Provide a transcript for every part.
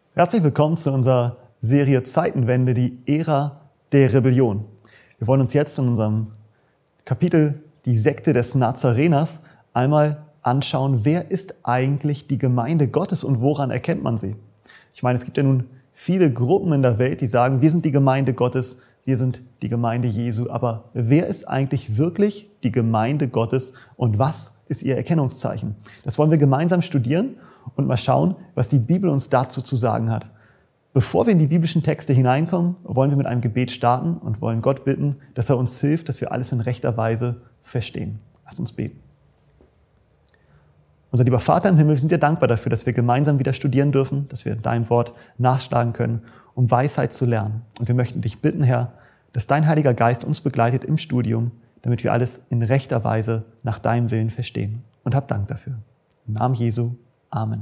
Herzlich willkommen zu unserer Serie Zeitenwende, die Ära der Rebellion. Wir wollen uns jetzt in unserem Kapitel die Sekte des Nazareners einmal anschauen, wer ist eigentlich die Gemeinde Gottes und woran erkennt man sie? Ich meine, es gibt ja nun viele Gruppen in der Welt, die sagen, wir sind die Gemeinde Gottes, wir sind die Gemeinde Jesu. Aber wer ist eigentlich wirklich die Gemeinde Gottes und was ist ihr Erkennungszeichen? Das wollen wir gemeinsam studieren und mal schauen, was die Bibel uns dazu zu sagen hat. Bevor wir in die biblischen Texte hineinkommen, wollen wir mit einem Gebet starten und wollen Gott bitten, dass er uns hilft, dass wir alles in rechter Weise verstehen. Lasst uns beten. Unser lieber Vater im Himmel, wir sind dir dankbar dafür, dass wir gemeinsam wieder studieren dürfen, dass wir deinem Wort nachschlagen können, um Weisheit zu lernen. Und wir möchten dich bitten, Herr, dass dein Heiliger Geist uns begleitet im Studium, damit wir alles in rechter Weise nach deinem Willen verstehen. Und hab Dank dafür. Im Namen Jesu. Amen.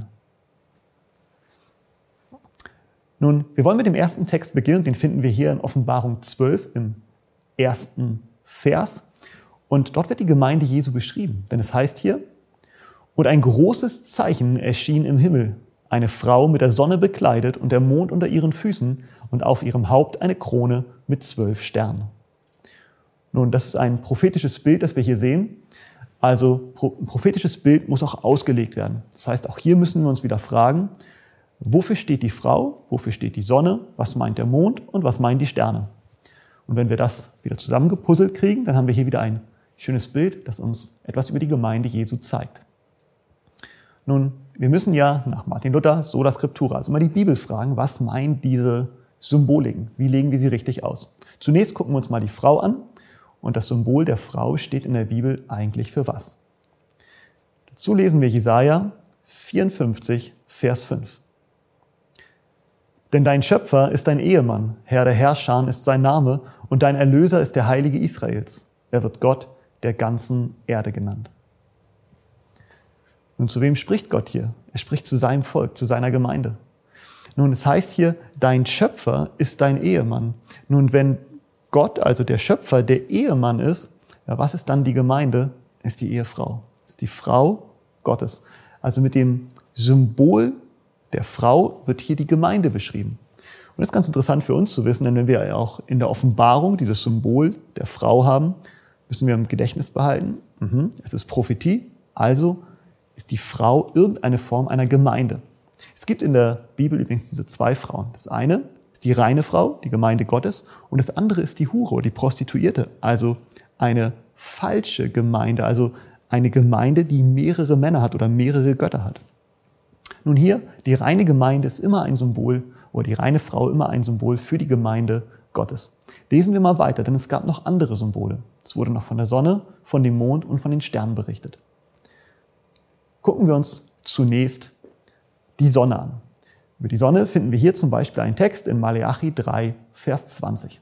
Nun, wir wollen mit dem ersten Text beginnen. Den finden wir hier in Offenbarung 12 im ersten Vers. Und dort wird die Gemeinde Jesu beschrieben. Denn es heißt hier, und ein großes Zeichen erschien im Himmel, eine Frau mit der Sonne bekleidet und der Mond unter ihren Füßen und auf ihrem Haupt eine Krone mit 12 Sternen. Nun, das ist ein prophetisches Bild, das wir hier sehen. Also ein prophetisches Bild muss auch ausgelegt werden. Das heißt, auch hier müssen wir uns wieder fragen, wofür steht die Frau, wofür steht die Sonne, was meint der Mond und was meinen die Sterne? Und wenn wir das wieder zusammengepuzzelt kriegen, dann haben wir hier wieder ein schönes Bild, das uns etwas über die Gemeinde Jesu zeigt. Nun, wir müssen ja nach Martin Luther sola scriptura, also immer die Bibel fragen, was meinen diese Symboliken? Wie legen wir sie richtig aus? Zunächst gucken wir uns mal die Frau an. Und das Symbol der Frau steht in der Bibel eigentlich für was? Dazu lesen wir Jesaja 54, Vers 5. Denn dein Schöpfer ist dein Ehemann, Herr der Herrscher ist sein Name, und dein Erlöser ist der Heilige Israels. Er wird Gott der ganzen Erde genannt. Nun, zu wem spricht Gott hier? Er spricht zu seinem Volk, zu seiner Gemeinde. Nun, es heißt hier, dein Schöpfer ist dein Ehemann. Nun, wenn Gott, also der Schöpfer, der Ehemann ist, ja, was ist dann die Gemeinde? Ist die Ehefrau. Ist die Frau Gottes. Also mit dem Symbol der Frau wird hier die Gemeinde beschrieben. Und das ist ganz interessant für uns zu wissen, denn wenn wir auch in der Offenbarung dieses Symbol der Frau haben, müssen wir im Gedächtnis behalten, es ist Prophetie, also ist die Frau irgendeine Form einer Gemeinde. Es gibt in der Bibel übrigens diese zwei Frauen. Das eine ist die reine Frau, die Gemeinde Gottes, und das andere ist die Hure, die Prostituierte, also eine falsche Gemeinde, also eine Gemeinde, die mehrere Männer hat oder mehrere Götter hat. Nun hier, die reine Gemeinde ist immer ein Symbol, oder die reine Frau immer ein Symbol für die Gemeinde Gottes. Lesen wir mal weiter, denn es gab noch andere Symbole. Es wurde noch von der Sonne, von dem Mond und von den Sternen berichtet. Gucken wir uns zunächst die Sonne an. Über die Sonne finden wir hier zum Beispiel einen Text in Maleachi 3, Vers 20.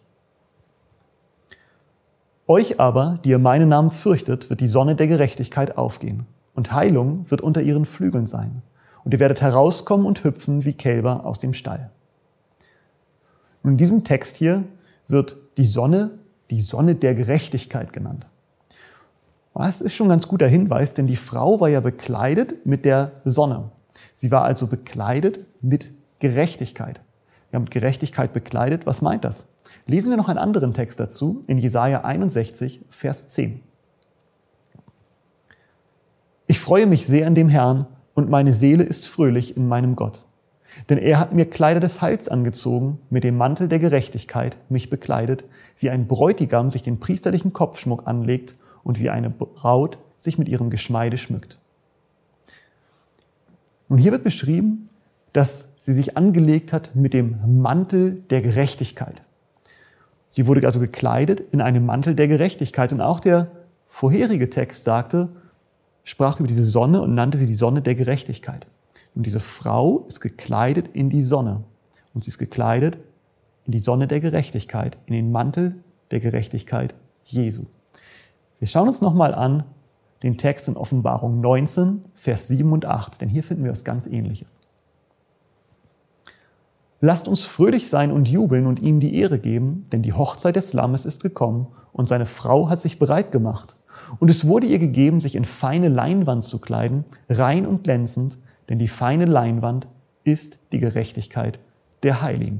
Euch aber, die ihr meinen Namen fürchtet, wird die Sonne der Gerechtigkeit aufgehen, und Heilung wird unter ihren Flügeln sein. Und ihr werdet herauskommen und hüpfen wie Kälber aus dem Stall. Und in diesem Text hier wird die Sonne der Gerechtigkeit genannt. Das ist schon ein ganz guter Hinweis, denn die Frau war ja bekleidet mit der Sonne. Sie war also bekleidet mit Gerechtigkeit. Wir haben mit Gerechtigkeit bekleidet. Was meint das? Lesen wir noch einen anderen Text dazu in Jesaja 61, Vers 10. Ich freue mich sehr in dem Herrn und meine Seele ist fröhlich in meinem Gott. Denn er hat mir Kleider des Heils angezogen, mit dem Mantel der Gerechtigkeit mich bekleidet, wie ein Bräutigam sich den priesterlichen Kopfschmuck anlegt und wie eine Braut sich mit ihrem Geschmeide schmückt. Und hier wird beschrieben, dass sie sich angelegt hat mit dem Mantel der Gerechtigkeit. Sie wurde also gekleidet in einem Mantel der Gerechtigkeit. Und auch der vorherige Text sprach über diese Sonne und nannte sie die Sonne der Gerechtigkeit. Und diese Frau ist gekleidet in die Sonne. Und sie ist gekleidet in die Sonne der Gerechtigkeit, in den Mantel der Gerechtigkeit Jesu. Wir schauen uns nochmal an den Text in Offenbarung 19, Vers 7 und 8, denn hier finden wir was ganz Ähnliches. Lasst uns fröhlich sein und jubeln und ihm die Ehre geben, denn die Hochzeit des Lammes ist gekommen und seine Frau hat sich bereit gemacht. Und es wurde ihr gegeben, sich in feine Leinwand zu kleiden, rein und glänzend, denn die feine Leinwand ist die Gerechtigkeit der Heiligen.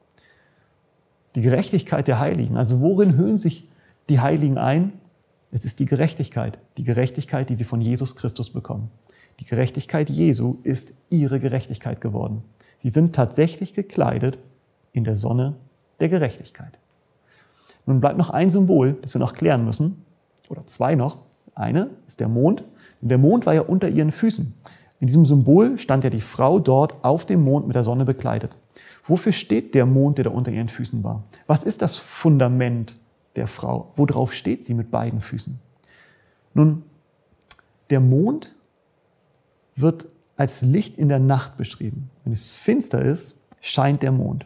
Die Gerechtigkeit der Heiligen. Also worin hüllen sich die Heiligen ein? Es ist die Gerechtigkeit, die sie von Jesus Christus bekommen. Die Gerechtigkeit Jesu ist ihre Gerechtigkeit geworden. Sie sind tatsächlich gekleidet in der Sonne der Gerechtigkeit. Nun bleibt noch ein Symbol, das wir noch klären müssen, oder zwei noch. Eine ist der Mond. Und der Mond war ja unter ihren Füßen. In diesem Symbol stand ja die Frau dort auf dem Mond mit der Sonne bekleidet. Wofür steht der Mond, der da unter ihren Füßen war? Was ist das Fundament der Frau? Worauf steht sie mit beiden Füßen? Nun, der Mond wird als Licht in der Nacht beschrieben. Wenn es finster ist, scheint der Mond.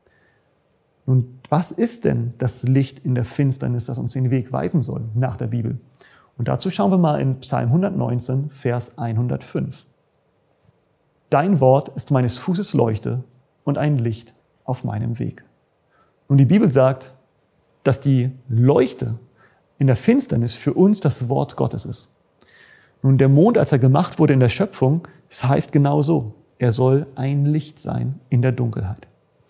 Nun, was ist denn das Licht in der Finsternis, das uns den Weg weisen soll nach der Bibel? Und dazu schauen wir mal in Psalm 119, Vers 105. Dein Wort ist meines Fußes Leuchte und ein Licht auf meinem Weg. Und die Bibel sagt, dass die Leuchte in der Finsternis für uns das Wort Gottes ist. Nun, der Mond, als er gemacht wurde in der Schöpfung, es heißt genau so, er soll ein Licht sein in der Dunkelheit.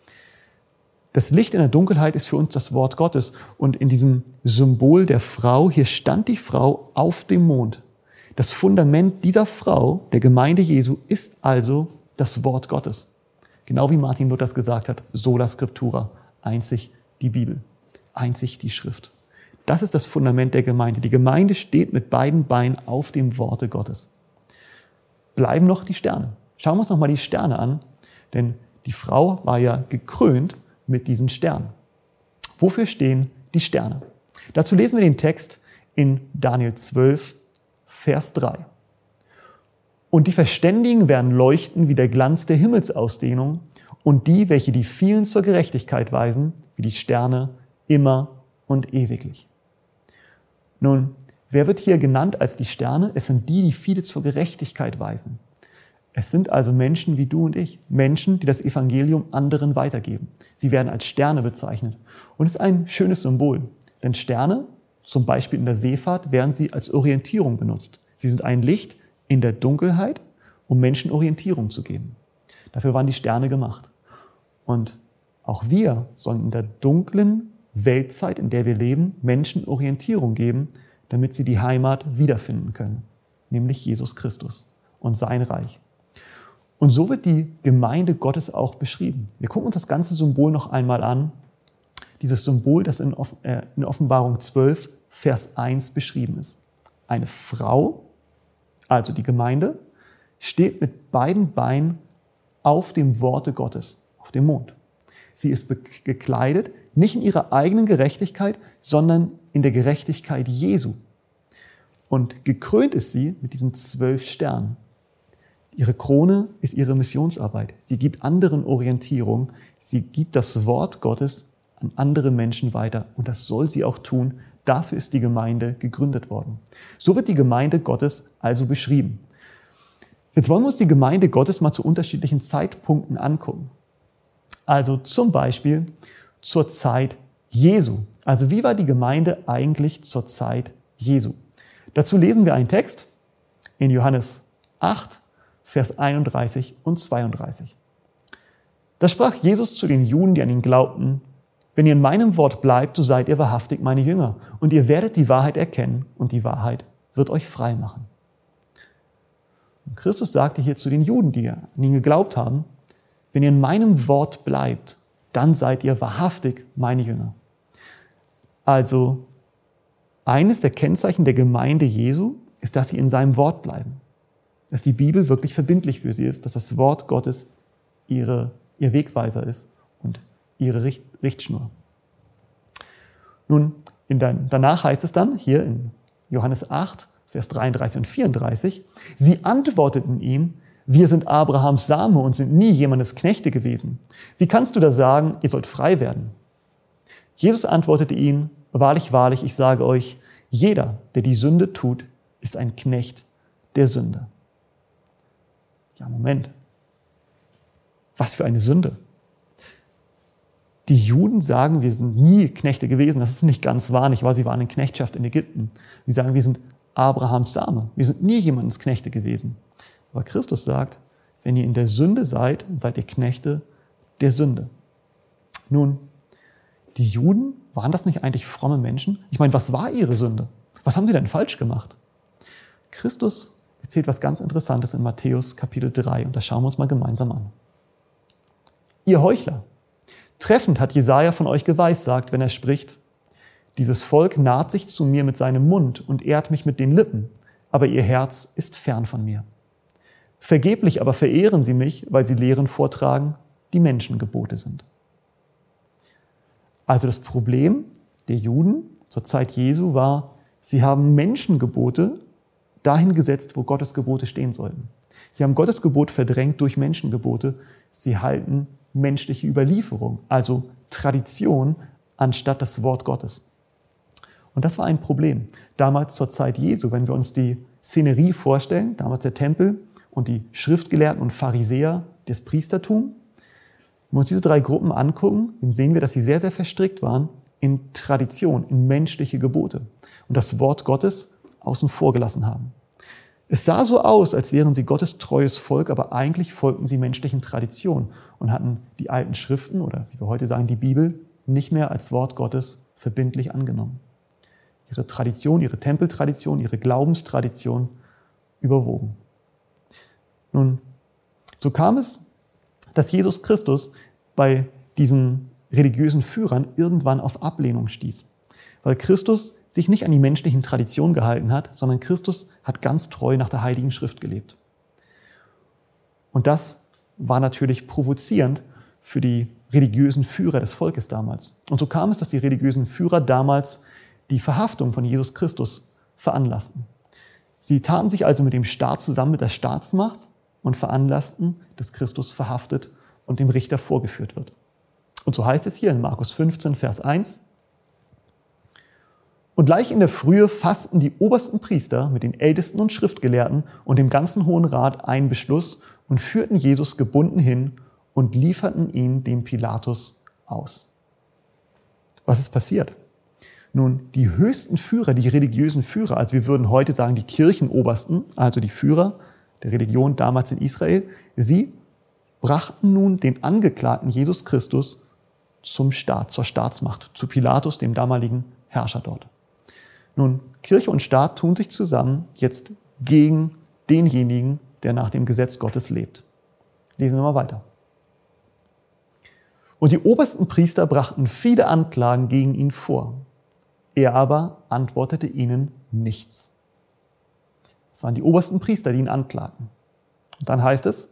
Das Licht in der Dunkelheit ist für uns das Wort Gottes. Und in diesem Symbol der Frau, hier stand die Frau auf dem Mond. Das Fundament dieser Frau, der Gemeinde Jesu, ist also das Wort Gottes. Genau wie Martin Luther es gesagt hat, sola scriptura, einzig die Bibel, einzig die Schrift. Das ist das Fundament der Gemeinde. Die Gemeinde steht mit beiden Beinen auf dem Worte Gottes. Bleiben noch die Sterne. Schauen wir uns noch mal die Sterne an, denn die Frau war ja gekrönt mit diesen Sternen. Wofür stehen die Sterne? Dazu lesen wir den Text in Daniel 12, Vers 3. Und die Verständigen werden leuchten wie der Glanz der Himmelsausdehnung und die, welche die vielen zur Gerechtigkeit weisen, wie die Sterne immer und ewiglich. Nun, wer wird hier genannt als die Sterne? Es sind die, die viele zur Gerechtigkeit weisen. Es sind also Menschen wie du und ich, Menschen, die das Evangelium anderen weitergeben. Sie werden als Sterne bezeichnet. Und es ist ein schönes Symbol, denn Sterne, zum Beispiel in der Seefahrt, werden sie als Orientierung benutzt. Sie sind ein Licht in der Dunkelheit, um Menschen Orientierung zu geben. Dafür waren die Sterne gemacht. Und auch wir sollen in der dunklen Weltzeit, in der wir leben, Menschen Orientierung geben, damit sie die Heimat wiederfinden können, nämlich Jesus Christus und sein Reich. Und so wird die Gemeinde Gottes auch beschrieben. Wir gucken uns das ganze Symbol noch einmal an. Dieses Symbol, das in Offenbarung 12, Vers 1 beschrieben ist. Eine Frau, also die Gemeinde, steht mit beiden Beinen auf dem Worte Gottes, auf dem Mond. Sie ist gekleidet, nicht in ihrer eigenen Gerechtigkeit, sondern in der Gerechtigkeit Jesu. Und gekrönt ist sie mit diesen 12 Sternen. Ihre Krone ist ihre Missionsarbeit. Sie gibt anderen Orientierung. Sie gibt das Wort Gottes an andere Menschen weiter. Und das soll sie auch tun. Dafür ist die Gemeinde gegründet worden. So wird die Gemeinde Gottes also beschrieben. Jetzt wollen wir uns die Gemeinde Gottes mal zu unterschiedlichen Zeitpunkten angucken. Also zum Beispiel zur Zeit Jesu. Also wie war die Gemeinde eigentlich zur Zeit Jesu? Dazu lesen wir einen Text in Johannes 8, Vers 31 und 32. Da sprach Jesus zu den Juden, die an ihn glaubten: Wenn ihr in meinem Wort bleibt, so seid ihr wahrhaftig meine Jünger, und ihr werdet die Wahrheit erkennen, und die Wahrheit wird euch frei machen. Und Christus sagte hier zu den Juden, die an ihn geglaubt haben: Wenn ihr in meinem Wort bleibt, dann seid ihr wahrhaftig meine Jünger. Also eines der Kennzeichen der Gemeinde Jesu ist, dass sie in seinem Wort bleiben. Dass die Bibel wirklich verbindlich für sie ist, dass das Wort Gottes ihr Wegweiser ist und ihre Richtschnur. Nun, danach heißt es dann hier in Johannes 8, Vers 33 und 34, sie antworteten ihm: Wir sind Abrahams Same und sind nie jemandes Knechte gewesen. Wie kannst du da sagen, ihr sollt frei werden? Jesus antwortete ihnen: Wahrlich, wahrlich, ich sage euch, jeder, der die Sünde tut, ist ein Knecht der Sünde. Ja, Moment. Was für eine Sünde. Die Juden sagen, wir sind nie Knechte gewesen. Das ist nicht ganz wahr, nicht wahr? Sie waren in Knechtschaft in Ägypten. Sie sagen, wir sind Abrahams Same. Wir sind nie jemandens Knechte gewesen. Aber Christus sagt, Wenn ihr in der Sünde seid, seid ihr Knechte der Sünde. Nun, die Juden, waren das nicht eigentlich fromme Menschen? Ich meine, was war ihre Sünde? Was haben sie denn falsch gemacht? Christus erzählt was ganz Interessantes in Matthäus Kapitel 3 und das schauen wir uns mal gemeinsam an. Ihr Heuchler, treffend hat Jesaja von euch geweissagt, wenn er spricht: Dieses Volk naht sich zu mir mit seinem Mund und ehrt mich mit den Lippen, aber ihr Herz ist fern von mir. Vergeblich aber verehren sie mich, weil sie Lehren vortragen, die Menschengebote sind. Also das Problem der Juden zur Zeit Jesu war, sie haben Menschengebote dahin gesetzt, wo Gottes Gebote stehen sollten. Sie haben Gottes Gebot verdrängt durch Menschengebote. Sie halten menschliche Überlieferung, also Tradition, anstatt das Wort Gottes. Und das war ein Problem. Damals zur Zeit Jesu, wenn wir uns die Szenerie vorstellen, damals der Tempel und die Schriftgelehrten und Pharisäer, das Priestertum. Wenn wir uns diese drei Gruppen angucken, dann sehen wir, dass sie sehr, sehr verstrickt waren in Tradition, in menschliche Gebote und das Wort Gottes außen vor gelassen haben. Es sah so aus, als wären sie Gottes treues Volk, aber eigentlich folgten sie menschlichen Traditionen und hatten die alten Schriften oder wie wir heute sagen, die Bibel, nicht mehr als Wort Gottes verbindlich angenommen. Ihre Tradition, ihre Tempeltradition, ihre Glaubenstradition überwogen. Nun, so kam es, dass Jesus Christus bei diesen religiösen Führern irgendwann auf Ablehnung stieß. Weil Christus sich nicht an die menschlichen Traditionen gehalten hat, sondern Christus hat ganz treu nach der Heiligen Schrift gelebt. Und das war natürlich provozierend für die religiösen Führer des Volkes damals. Und so kam es, dass die religiösen Führer damals die Verhaftung von Jesus Christus veranlassten. Sie taten sich also mit dem Staat zusammen, mit der Staatsmacht, und veranlassten, dass Christus verhaftet und dem Richter vorgeführt wird. Und so heißt es hier in Markus 15, Vers 1. Und gleich in der Frühe fassten die obersten Priester mit den Ältesten und Schriftgelehrten und dem ganzen Hohen Rat einen Beschluss und führten Jesus gebunden hin und lieferten ihn dem Pilatus aus. Was ist passiert? Nun, die höchsten Führer, die religiösen Führer, also wir würden heute sagen die Kirchenobersten, also die Führer der Religion damals in Israel, sie brachten nun den Angeklagten Jesus Christus zum Staat, zur Staatsmacht, zu Pilatus, dem damaligen Herrscher dort. Nun, Kirche und Staat tun sich zusammen jetzt gegen denjenigen, der nach dem Gesetz Gottes lebt. Lesen wir mal weiter. Und die obersten Priester brachten viele Anklagen gegen ihn vor. Er aber antwortete ihnen nichts. Das waren die obersten Priester, die ihn anklagten. Und dann heißt es,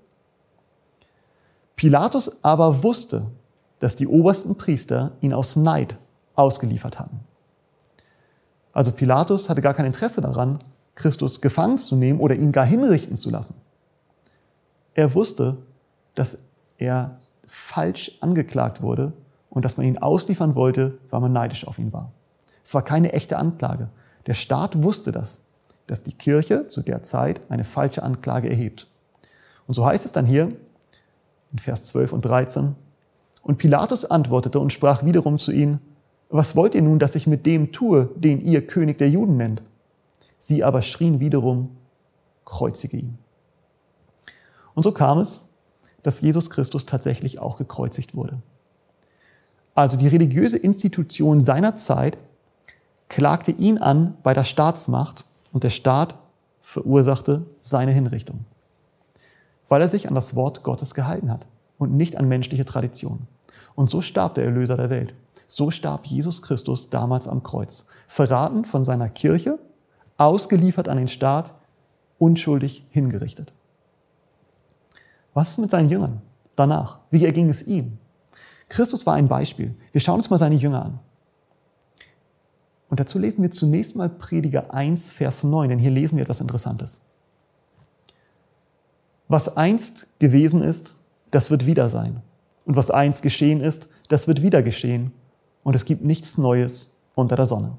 Pilatus aber wusste, dass die obersten Priester ihn aus Neid ausgeliefert hatten. Also Pilatus hatte gar kein Interesse daran, Christus gefangen zu nehmen oder ihn gar hinrichten zu lassen. Er wusste, dass er falsch angeklagt wurde und dass man ihn ausliefern wollte, weil man neidisch auf ihn war. Es war keine echte Anklage. Der Staat wusste das, dass die Kirche zu der Zeit eine falsche Anklage erhebt. Und so heißt es dann hier in Vers 12 und 13, und Pilatus antwortete und sprach wiederum zu ihnen, was wollt ihr nun, dass ich mit dem tue, den ihr König der Juden nennt? Sie aber schrien wiederum, kreuzige ihn. Und so kam es, dass Jesus Christus tatsächlich auch gekreuzigt wurde. Also die religiöse Institution seiner Zeit klagte ihn an bei der Staatsmacht und der Staat verursachte seine Hinrichtung, weil er sich an das Wort Gottes gehalten hat und nicht an menschliche Tradition. Und so starb der Erlöser der Welt. So starb Jesus Christus damals am Kreuz, verraten von seiner Kirche, ausgeliefert an den Staat, unschuldig hingerichtet. Was ist mit seinen Jüngern danach? Wie erging es ihm? Christus war ein Beispiel. Wir schauen uns mal seine Jünger an. Und dazu lesen wir zunächst mal Prediger 1, Vers 9, denn hier lesen wir etwas Interessantes. Was einst gewesen ist, das wird wieder sein. Und was einst geschehen ist, das wird wieder geschehen. Und es gibt nichts Neues unter der Sonne.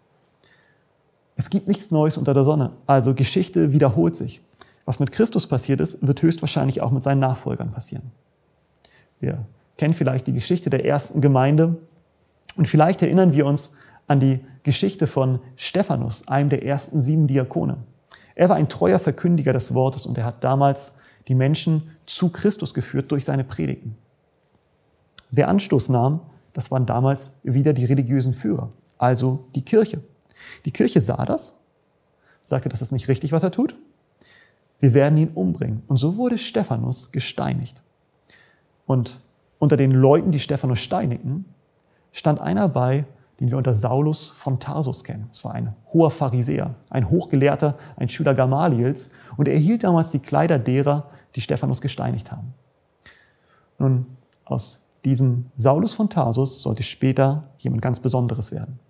Es gibt nichts Neues unter der Sonne. Also Geschichte wiederholt sich. Was mit Christus passiert ist, wird höchstwahrscheinlich auch mit seinen Nachfolgern passieren. Wir kennen vielleicht die Geschichte der ersten Gemeinde und vielleicht erinnern wir uns an die Geschichte von Stephanus, einem der ersten 7 Diakone. Er war ein treuer Verkündiger des Wortes und er hat damals die Menschen zu Christus geführt durch seine Predigten. Wer Anstoß nahm, das waren damals wieder die religiösen Führer, also die Kirche. Die Kirche sah das, sagte, das ist nicht richtig, was er tut. Wir werden ihn umbringen. Und so wurde Stephanus gesteinigt. Und unter den Leuten, die Stephanus steinigten, stand einer bei, den wir unter Saulus von Tarsus kennen. Es war ein hoher Pharisäer, ein Hochgelehrter, ein Schüler Gamaliels. Und er erhielt damals die Kleider derer, die Stephanus gesteinigt haben. Nun, aus diesem Saulus von Tarsus sollte später jemand ganz Besonderes werden.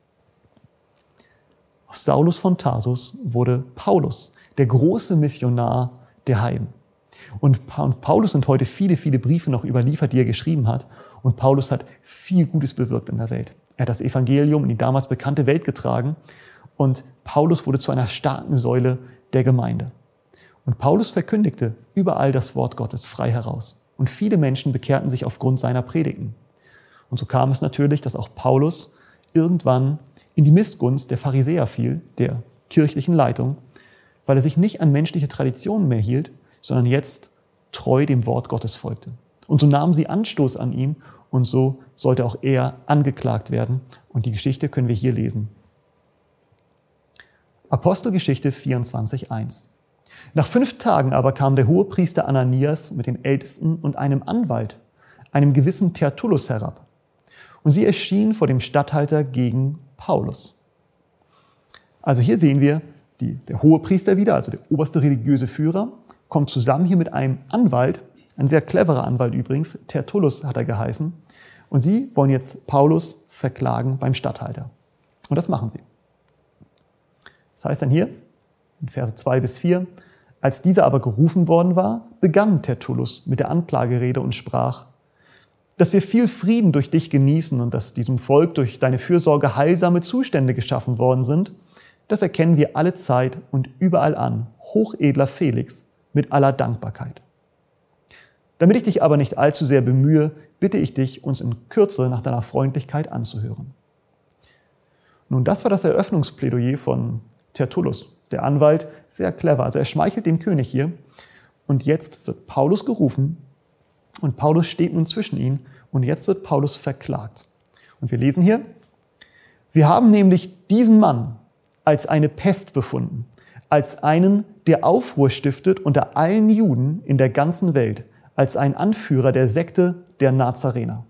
Aus Saulus von Tarsus wurde Paulus, der große Missionar der Heiden. Und Paulus sind heute viele, viele Briefe noch überliefert, die er geschrieben hat. Und Paulus hat viel Gutes bewirkt in der Welt. Er hat das Evangelium in die damals bekannte Welt getragen. Und Paulus wurde zu einer starken Säule der Gemeinde. Und Paulus verkündigte überall das Wort Gottes frei heraus. Und viele Menschen bekehrten sich aufgrund seiner Predigten. Und so kam es natürlich, dass auch Paulus irgendwann in die Missgunst der Pharisäer fiel, der kirchlichen Leitung, weil er sich nicht an menschliche Traditionen mehr hielt, sondern jetzt treu dem Wort Gottes folgte. Und so nahmen sie Anstoß an ihm und so sollte auch er angeklagt werden. Und die Geschichte können wir hier lesen. Apostelgeschichte 24,1. Nach 5 Tagen aber kam der Hohepriester Ananias mit den Ältesten und einem Anwalt, einem gewissen Tertullus, herab. Und sie erschienen vor dem Statthalter gegen Paulus. Also hier sehen wir der Hohepriester wieder, also der oberste religiöse Führer, kommt zusammen hier mit einem Anwalt, ein sehr cleverer Anwalt übrigens, Tertullus hat er geheißen, und sie wollen jetzt Paulus verklagen beim Statthalter. Und das machen sie. Das heißt dann hier, in Verse 2-4, als dieser aber gerufen worden war, begann Tertullus mit der Anklagerede und sprach: Dass wir viel Frieden durch dich genießen und dass diesem Volk durch deine Fürsorge heilsame Zustände geschaffen worden sind, das erkennen wir alle Zeit und überall an, hochedler Felix, mit aller Dankbarkeit. Damit ich dich aber nicht allzu sehr bemühe, bitte ich dich, uns in Kürze nach deiner Freundlichkeit anzuhören. Nun, das war das Eröffnungsplädoyer von Tertullus. Der Anwalt, sehr clever. Also er schmeichelt dem König hier. Und jetzt wird Paulus gerufen und Paulus steht nun zwischen ihnen und jetzt wird Paulus verklagt. Und wir lesen hier: Wir haben nämlich diesen Mann als eine Pest befunden, als einen, der Aufruhr stiftet unter allen Juden in der ganzen Welt, als ein Anführer der Sekte der Nazarener.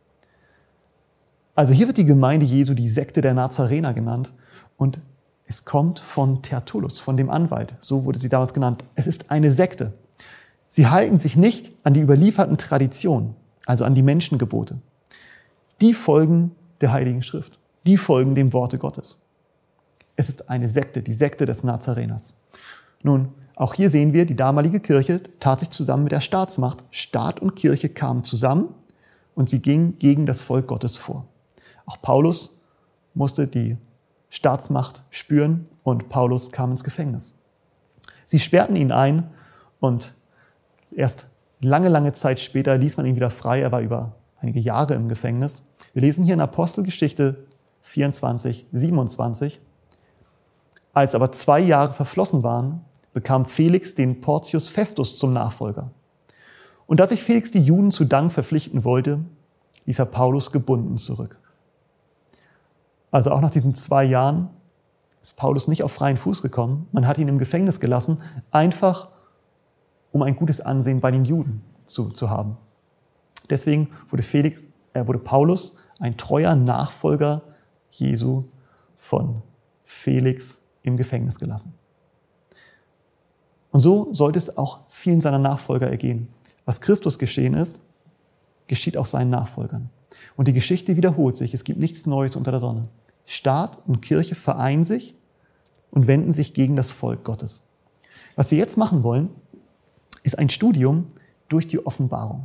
Also hier wird die Gemeinde Jesu die Sekte der Nazarener genannt und es kommt von Tertullus, von dem Anwalt. So wurde sie damals genannt. Es ist eine Sekte. Sie halten sich nicht an die überlieferten Traditionen, also an die Menschengebote. Die folgen der Heiligen Schrift. Die folgen dem Worte Gottes. Es ist eine Sekte, die Sekte des Nazareners. Nun, auch hier sehen wir, die damalige Kirche tat sich zusammen mit der Staatsmacht. Staat und Kirche kamen zusammen und sie gingen gegen das Volk Gottes vor. Auch Paulus musste die Staatsmacht spüren und Paulus kam ins Gefängnis. Sie sperrten ihn ein und erst lange, lange Zeit später ließ man ihn wieder frei. Er war über einige Jahre im Gefängnis. Wir lesen hier in Apostelgeschichte 24, 27. Als aber 2 Jahre verflossen waren, bekam Felix den Porcius Festus zum Nachfolger. Und da sich Felix die Juden zu Dank verpflichten wollte, ließ er Paulus gebunden zurück. Also auch nach diesen 2 Jahren ist Paulus nicht auf freien Fuß gekommen. Man hat ihn im Gefängnis gelassen, einfach um ein gutes Ansehen bei den Juden zu haben. Deswegen wurde Paulus ein treuer Nachfolger Jesu von Felix im Gefängnis gelassen. Und so sollte es auch vielen seiner Nachfolger ergehen. Was Christus geschehen ist, geschieht auch seinen Nachfolgern. Und die Geschichte wiederholt sich. Es gibt nichts Neues unter der Sonne. Staat und Kirche vereinen sich und wenden sich gegen das Volk Gottes. Was wir jetzt machen wollen, ist ein Studium durch die Offenbarung.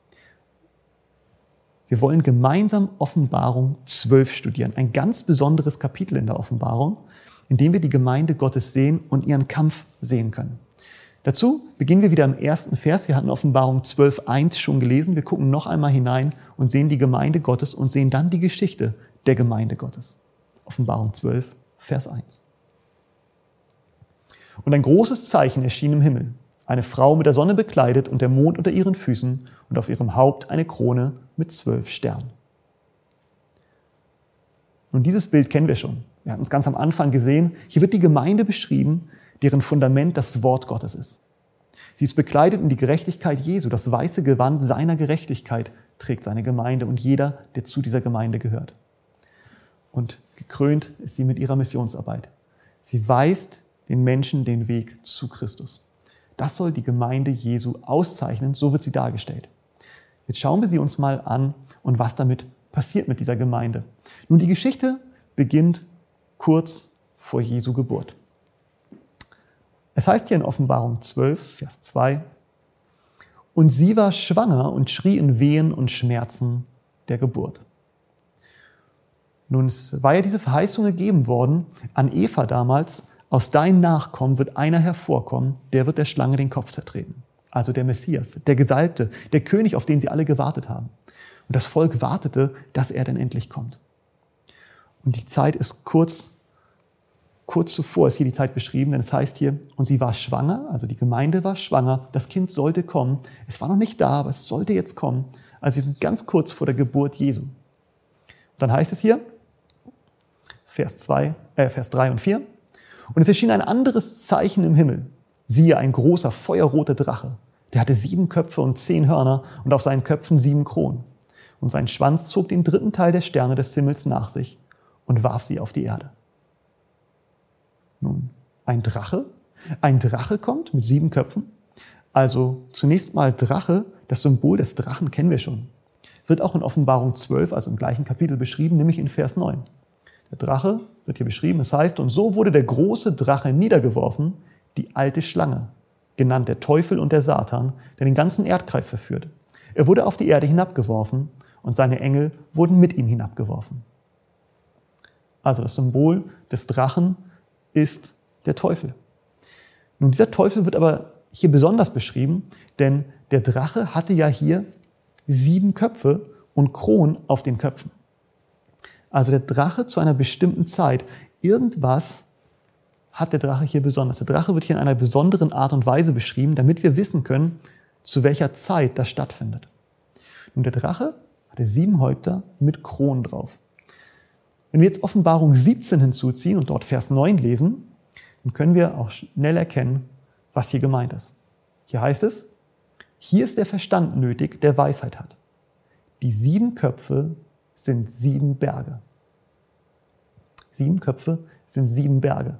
Wir wollen gemeinsam Offenbarung 12 studieren. Ein ganz besonderes Kapitel in der Offenbarung, in dem wir die Gemeinde Gottes sehen und ihren Kampf sehen können. Dazu beginnen wir wieder im 1. Vers. Wir hatten Offenbarung 12,1 schon gelesen. Wir gucken noch einmal hinein und sehen die Gemeinde Gottes und sehen dann die Geschichte der Gemeinde Gottes. Offenbarung 12, Vers 1. Und ein großes Zeichen erschien im Himmel. Eine Frau mit der Sonne bekleidet und der Mond unter ihren Füßen und auf ihrem Haupt eine Krone mit 12 Sternen. Nun, dieses Bild kennen wir schon. Wir hatten es ganz am Anfang gesehen. Hier wird die Gemeinde beschrieben, deren Fundament das Wort Gottes ist. Sie ist bekleidet in die Gerechtigkeit Jesu. Das weiße Gewand seiner Gerechtigkeit trägt seine Gemeinde und jeder, der zu dieser Gemeinde gehört. Und gekrönt ist sie mit ihrer Missionsarbeit. Sie weist den Menschen den Weg zu Christus. Das soll die Gemeinde Jesu auszeichnen, so wird sie dargestellt. Jetzt schauen wir sie uns mal an und was damit passiert mit dieser Gemeinde. Nun, die Geschichte beginnt kurz vor Jesu Geburt. Es heißt hier in Offenbarung 12, Vers 2, und sie war schwanger und schrie in Wehen und Schmerzen der Geburt. Nun, es war ja diese Verheißung gegeben worden an Eva damals, aus deinen Nachkommen wird einer hervorkommen, der wird der Schlange den Kopf zertreten. Also der Messias, der Gesalbte, der König, auf den sie alle gewartet haben. Und das Volk wartete, dass er denn endlich kommt. Und die Zeit ist kurz zuvor ist hier die Zeit beschrieben, denn es heißt hier, und sie war schwanger, also die Gemeinde war schwanger, das Kind sollte kommen. Es war noch nicht da, aber es sollte jetzt kommen. Also wir sind ganz kurz vor der Geburt Jesu. Und dann heißt es hier, Vers 3 und 4, und es erschien ein anderes Zeichen im Himmel. Siehe, ein großer, feuerroter Drache. Der hatte 7 Köpfe und 10 Hörner und auf seinen Köpfen 7 Kronen. Und sein Schwanz zog den 3. Teil der Sterne des Himmels nach sich und warf sie auf die Erde. Nun, ein Drache? Ein Drache kommt mit 7 Köpfen? Also zunächst mal Drache, das Symbol des Drachen kennen wir schon. Wird auch in Offenbarung 12, also im gleichen Kapitel beschrieben, nämlich in Vers 9. Der Drache wird hier beschrieben, es heißt, und so wurde der große Drache niedergeworfen, die alte Schlange, genannt der Teufel und der Satan, der den ganzen Erdkreis verführt. Er wurde auf die Erde hinabgeworfen und seine Engel wurden mit ihm hinabgeworfen. Also das Symbol des Drachen ist der Teufel. Nun, dieser Teufel wird aber hier besonders beschrieben, denn der Drache hatte ja hier 7 Köpfe und Kronen auf den Köpfen. Also der Drache zu einer bestimmten Zeit. Irgendwas hat der Drache hier besonders. Der Drache wird hier in einer besonderen Art und Weise beschrieben, damit wir wissen können, zu welcher Zeit das stattfindet. Nun, der Drache hatte 7 Häupter mit Kronen drauf. Wenn wir jetzt Offenbarung 17 hinzuziehen und dort Vers 9 lesen, dann können wir auch schnell erkennen, was hier gemeint ist. Hier heißt es, hier ist der Verstand nötig, der Weisheit hat. Die 7 Köpfe sind 7 Berge. 7 Köpfe sind 7 Berge.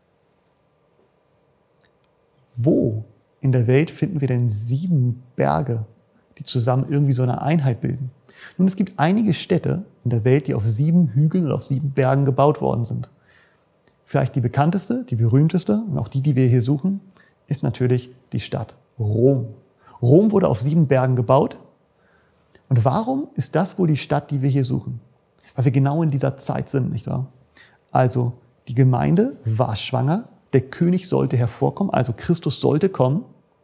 Wo in der Welt finden wir denn 7 Berge, die zusammen irgendwie so eine Einheit bilden? Nun, es gibt einige Städte in der Welt, die auf 7 Hügeln oder auf 7 Bergen gebaut worden sind. Vielleicht die bekannteste, die berühmteste und auch die wir hier suchen, ist natürlich die Stadt Rom. Rom wurde auf 7 Bergen gebaut. Und warum ist das wohl die Stadt, die wir hier suchen? Weil wir genau in dieser Zeit sind, nicht wahr? Also die Gemeinde war schwanger, der König sollte hervorkommen, also Christus sollte kommen.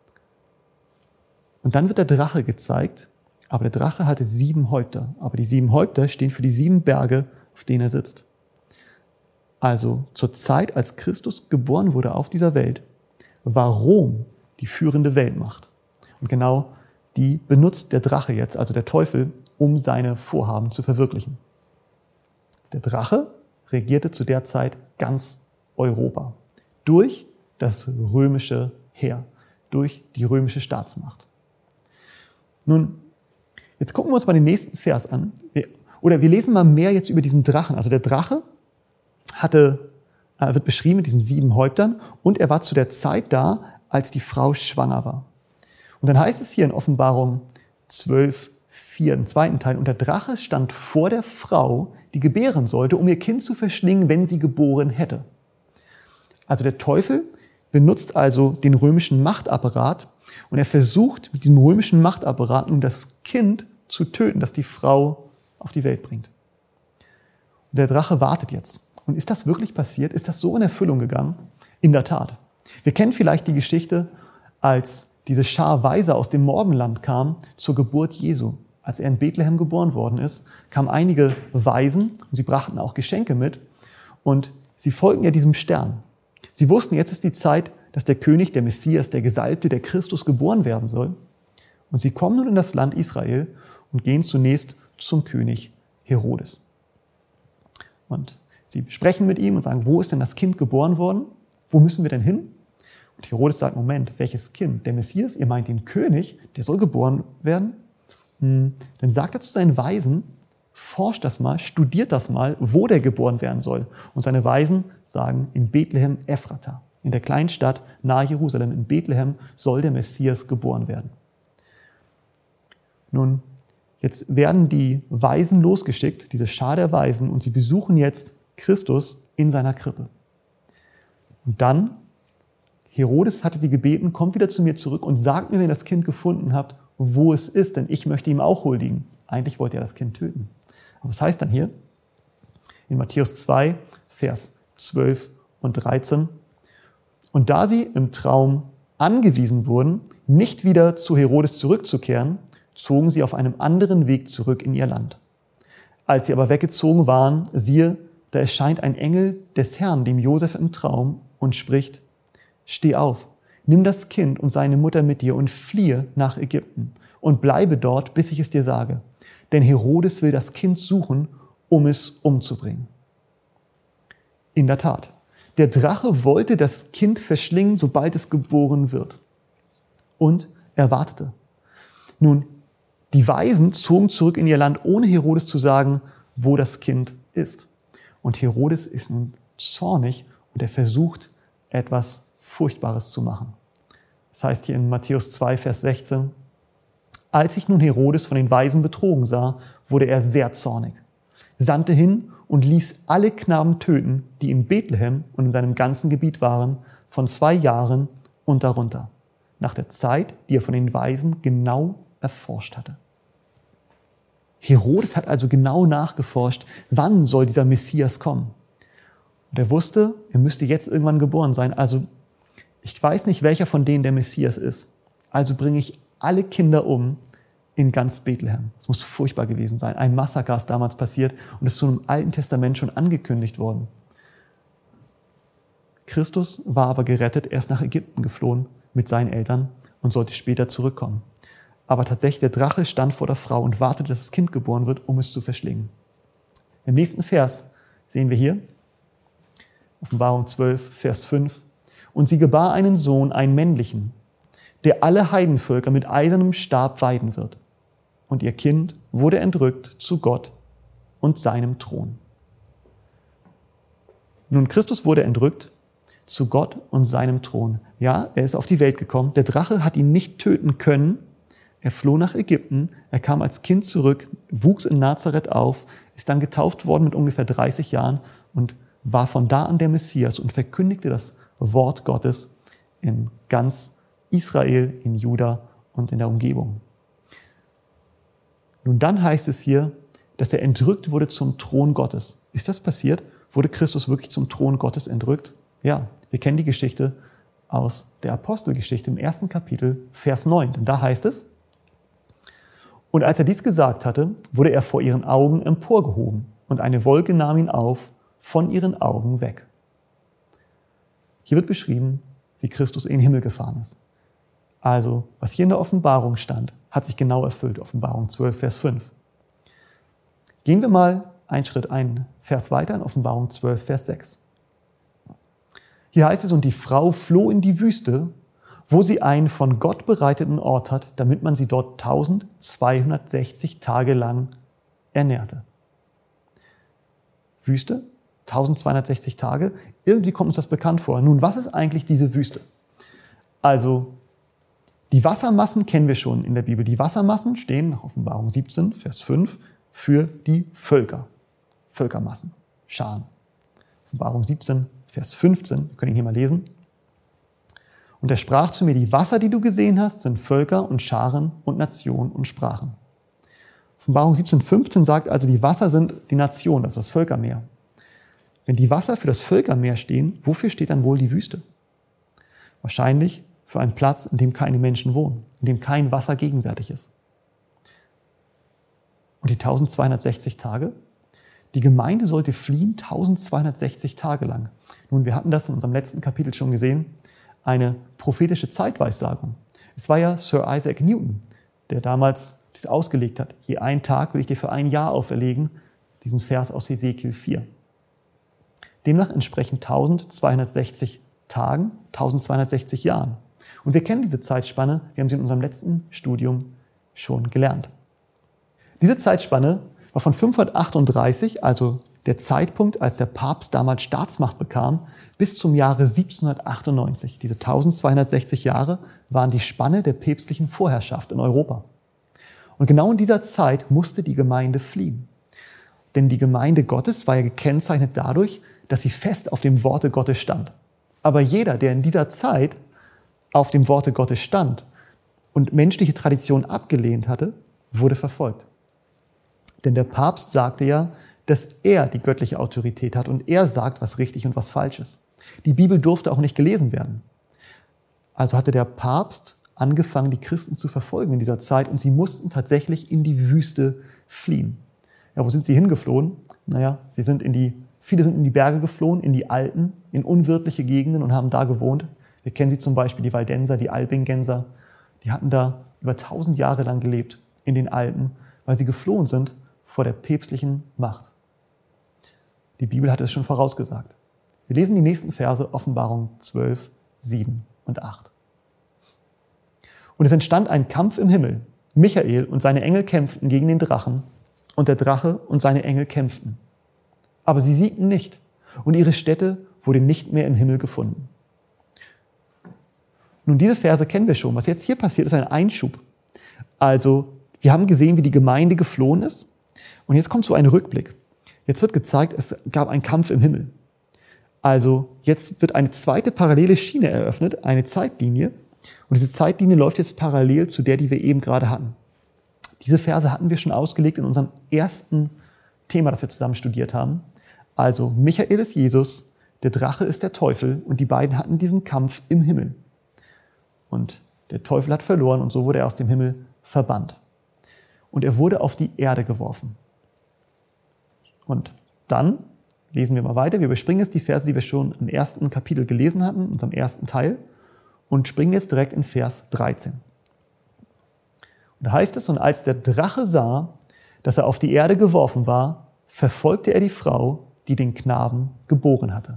Und dann wird der Drache gezeigt, aber der Drache hatte 7 Häupter. Aber die 7 Häupter stehen für die 7 Berge, auf denen er sitzt. Also zur Zeit, als Christus geboren wurde auf dieser Welt, war Rom die führende Weltmacht. Und genau die benutzt der Drache jetzt, also der Teufel, um seine Vorhaben zu verwirklichen. Der Drache regierte zu der Zeit ganz Europa durch das römische Heer, durch die römische Staatsmacht. Nun, jetzt gucken wir uns mal den nächsten Vers an. Wir lesen mal mehr jetzt über diesen Drachen. Also der Drache wird beschrieben mit diesen 7 Häuptern und er war zu der Zeit da, als die Frau schwanger war. Und dann heißt es hier in Offenbarung 12, 4 im 2. Teil, und der Drache stand vor der Frau, die gebären sollte, um ihr Kind zu verschlingen, wenn sie geboren hätte. Also der Teufel benutzt also den römischen Machtapparat und er versucht mit diesem römischen Machtapparat nun das Kind zu töten, das die Frau auf die Welt bringt. Und der Drache wartet jetzt. Und ist das wirklich passiert? Ist das so in Erfüllung gegangen? In der Tat. Wir kennen vielleicht die Geschichte, als diese Schar Weiser aus dem Morgenland kam zur Geburt Jesu. Als er in Bethlehem geboren worden ist, kamen einige Weisen und sie brachten auch Geschenke mit und sie folgten ja diesem Stern. Sie wussten, jetzt ist die Zeit dass der König, der Messias, der Gesalbte, der Christus geboren werden soll. Und sie kommen nun in das Land Israel und gehen zunächst zum König Herodes. Und sie sprechen mit ihm und sagen, wo ist denn das Kind geboren worden? Wo müssen wir denn hin? Und Herodes sagt, Moment, welches Kind? Der Messias, ihr meint den König, der soll geboren werden? Dann sagt er zu seinen Weisen, forscht das mal, studiert das mal, wo der geboren werden soll. Und seine Weisen sagen, in Bethlehem Ephrata, in der kleinen Stadt nahe Jerusalem, in Bethlehem soll der Messias geboren werden. Nun, jetzt werden die Weisen losgeschickt, diese Schar der Weisen, und sie besuchen jetzt Christus in seiner Krippe. Und dann, Herodes hatte sie gebeten, kommt wieder zu mir zurück und sagt mir, wenn ihr das Kind gefunden habt, wo es ist, denn ich möchte ihm auch huldigen. Eigentlich wollte er das Kind töten. Aber was heißt dann hier? In Matthäus 2, Vers 12 und 13. Und da sie im Traum angewiesen wurden, nicht wieder zu Herodes zurückzukehren, zogen sie auf einem anderen Weg zurück in ihr Land. Als sie aber weggezogen waren, siehe, da erscheint ein Engel des Herrn dem Josef im Traum und spricht, steh auf, nimm das Kind und seine Mutter mit dir und fliehe nach Ägypten und bleibe dort, bis ich es dir sage. Denn Herodes will das Kind suchen, um es umzubringen. In der Tat, der Drache wollte das Kind verschlingen, sobald es geboren wird. Und er wartete. Nun, die Weisen zogen zurück in ihr Land, ohne Herodes zu sagen, wo das Kind ist. Und Herodes ist nun zornig und er versucht, etwas Furchtbares zu machen. Das heißt hier in Matthäus 2, Vers 16, als sich nun Herodes von den Weisen betrogen sah, wurde er sehr zornig, sandte hin und ließ alle Knaben töten, die in Bethlehem und in seinem ganzen Gebiet waren, von 2 Jahren und darunter, nach der Zeit, die er von den Weisen genau erforscht hatte. Herodes hat also genau nachgeforscht, wann soll dieser Messias kommen. Und er wusste, er müsste jetzt irgendwann geboren sein. Also ich weiß nicht, welcher von denen der Messias ist. Also bringe ich alle Kinder um in ganz Bethlehem. Das muss furchtbar gewesen sein. Ein Massaker ist damals passiert und ist schon im Alten Testament schon angekündigt worden. Christus war aber gerettet, er ist nach Ägypten geflohen mit seinen Eltern und sollte später zurückkommen. Aber tatsächlich, der Drache stand vor der Frau und wartete, dass das Kind geboren wird, um es zu verschlingen. Im nächsten Vers sehen wir hier, Offenbarung 12, Vers 5, und sie gebar einen Sohn, einen männlichen, der alle Heidenvölker mit eisernem Stab weiden wird. Und ihr Kind wurde entrückt zu Gott und seinem Thron. Nun, Christus wurde entrückt zu Gott und seinem Thron. Ja, er ist auf die Welt gekommen. Der Drache hat ihn nicht töten können. Er floh nach Ägypten. Er kam als Kind zurück, wuchs in Nazareth auf, ist dann getauft worden mit ungefähr 30 Jahren und war von da an der Messias und verkündigte das Wort Gottes in ganz Israel, in Juda und in der Umgebung. Nun dann heißt es hier, dass er entrückt wurde zum Thron Gottes. Ist das passiert? Wurde Christus wirklich zum Thron Gottes entrückt? Ja, wir kennen die Geschichte aus der Apostelgeschichte im 1. Kapitel, Vers 9. Denn da heißt es, und als er dies gesagt hatte, wurde er vor ihren Augen emporgehoben und eine Wolke nahm ihn auf, von ihren Augen weg. Hier wird beschrieben, wie Christus in den Himmel gefahren ist. Also, was hier in der Offenbarung stand, hat sich genau erfüllt. Offenbarung 12, Vers 5. Gehen wir mal einen Vers weiter in Offenbarung 12, Vers 6. Hier heißt es, und die Frau floh in die Wüste, wo sie einen von Gott bereiteten Ort hat, damit man sie dort 1260 Tage lang ernährte. Wüste, 1260 Tage, irgendwie kommt uns das bekannt vor. Nun, was ist eigentlich diese Wüste? Also, die Wassermassen kennen wir schon in der Bibel. Die Wassermassen stehen nach Offenbarung 17, Vers 5, für die Völker. Völkermassen, Scharen. Offenbarung 17, Vers 15, wir können ihn hier mal lesen. Und er sprach zu mir, die Wasser, die du gesehen hast, sind Völker und Scharen und Nationen und Sprachen. Offenbarung 17, 15 sagt also, die Wasser sind die Nation, das ist das Völkermeer. Wenn die Wasser für das Völkermeer stehen, wofür steht dann wohl die Wüste? Wahrscheinlich für einen Platz, in dem keine Menschen wohnen, in dem kein Wasser gegenwärtig ist. Und die 1260 Tage? Die Gemeinde sollte fliehen 1260 Tage lang. Nun, wir hatten das in unserem letzten Kapitel schon gesehen. eine prophetische Zeitweissagung. Es war ja Sir Isaac Newton, der damals das ausgelegt hat. Je einen Tag will ich dir für ein Jahr auferlegen, diesen Vers aus Hesekiel 4. Demnach entsprechen 1260 Tagen, 1260 Jahren. Und wir kennen diese Zeitspanne, wir haben sie in unserem letzten Studium schon gelernt. Diese Zeitspanne war von 538, also der Zeitpunkt, als der Papst damals Staatsmacht bekam, bis zum Jahre 1798. Diese 1260 Jahre waren die Spanne der päpstlichen Vorherrschaft in Europa. Und genau in dieser Zeit musste die Gemeinde fliehen. Denn die Gemeinde Gottes war ja gekennzeichnet dadurch, dass sie fest auf dem Worte Gottes stand. Aber jeder, der in dieser Zeit auf dem Worte Gottes stand und menschliche Tradition abgelehnt hatte, wurde verfolgt. Denn der Papst sagte ja, dass er die göttliche Autorität hat und er sagt, was richtig und was falsch ist. Die Bibel durfte auch nicht gelesen werden. Also hatte der Papst angefangen, die Christen zu verfolgen in dieser Zeit und sie mussten tatsächlich in die Wüste fliehen. Ja, wo sind sie hingeflohen? Naja, viele sind in die Berge geflohen, in die Alpen, in unwirtliche Gegenden und haben da gewohnt. Wir kennen sie zum Beispiel, die Waldenser, die Albingenser. Die hatten da über 1000 Jahre lang gelebt in den Alpen, weil sie geflohen sind vor der päpstlichen Macht. Die Bibel hat es schon vorausgesagt. Wir lesen die nächsten Verse, Offenbarung 12, 7 und 8. Und es entstand ein Kampf im Himmel. Michael und seine Engel kämpften gegen den Drachen und der Drache und seine Engel kämpften. Aber sie siegten nicht und ihre Stätte wurde nicht mehr im Himmel gefunden. Nun, diese Verse kennen wir schon. Was jetzt hier passiert, ist ein Einschub. Also, wir haben gesehen, wie die Gemeinde geflohen ist. Und jetzt kommt so ein Rückblick. Jetzt wird gezeigt, es gab einen Kampf im Himmel. Also, jetzt wird eine zweite parallele Schiene eröffnet, eine Zeitlinie. Und diese Zeitlinie läuft jetzt parallel zu der, die wir eben gerade hatten. Diese Verse hatten wir schon ausgelegt in unserem ersten Thema, das wir zusammen studiert haben. Also, Michael ist Jesus, der Drache ist der Teufel und die beiden hatten diesen Kampf im Himmel. Und der Teufel hat verloren und so wurde er aus dem Himmel verbannt. Und er wurde auf die Erde geworfen. Und dann lesen wir mal weiter. Wir überspringen jetzt die Verse, die wir schon im ersten Kapitel gelesen hatten, in unserem ersten Teil, und springen jetzt direkt in Vers 13. Und da heißt es, und als der Drache sah, dass er auf die Erde geworfen war, verfolgte er die Frau, die den Knaben geboren hatte.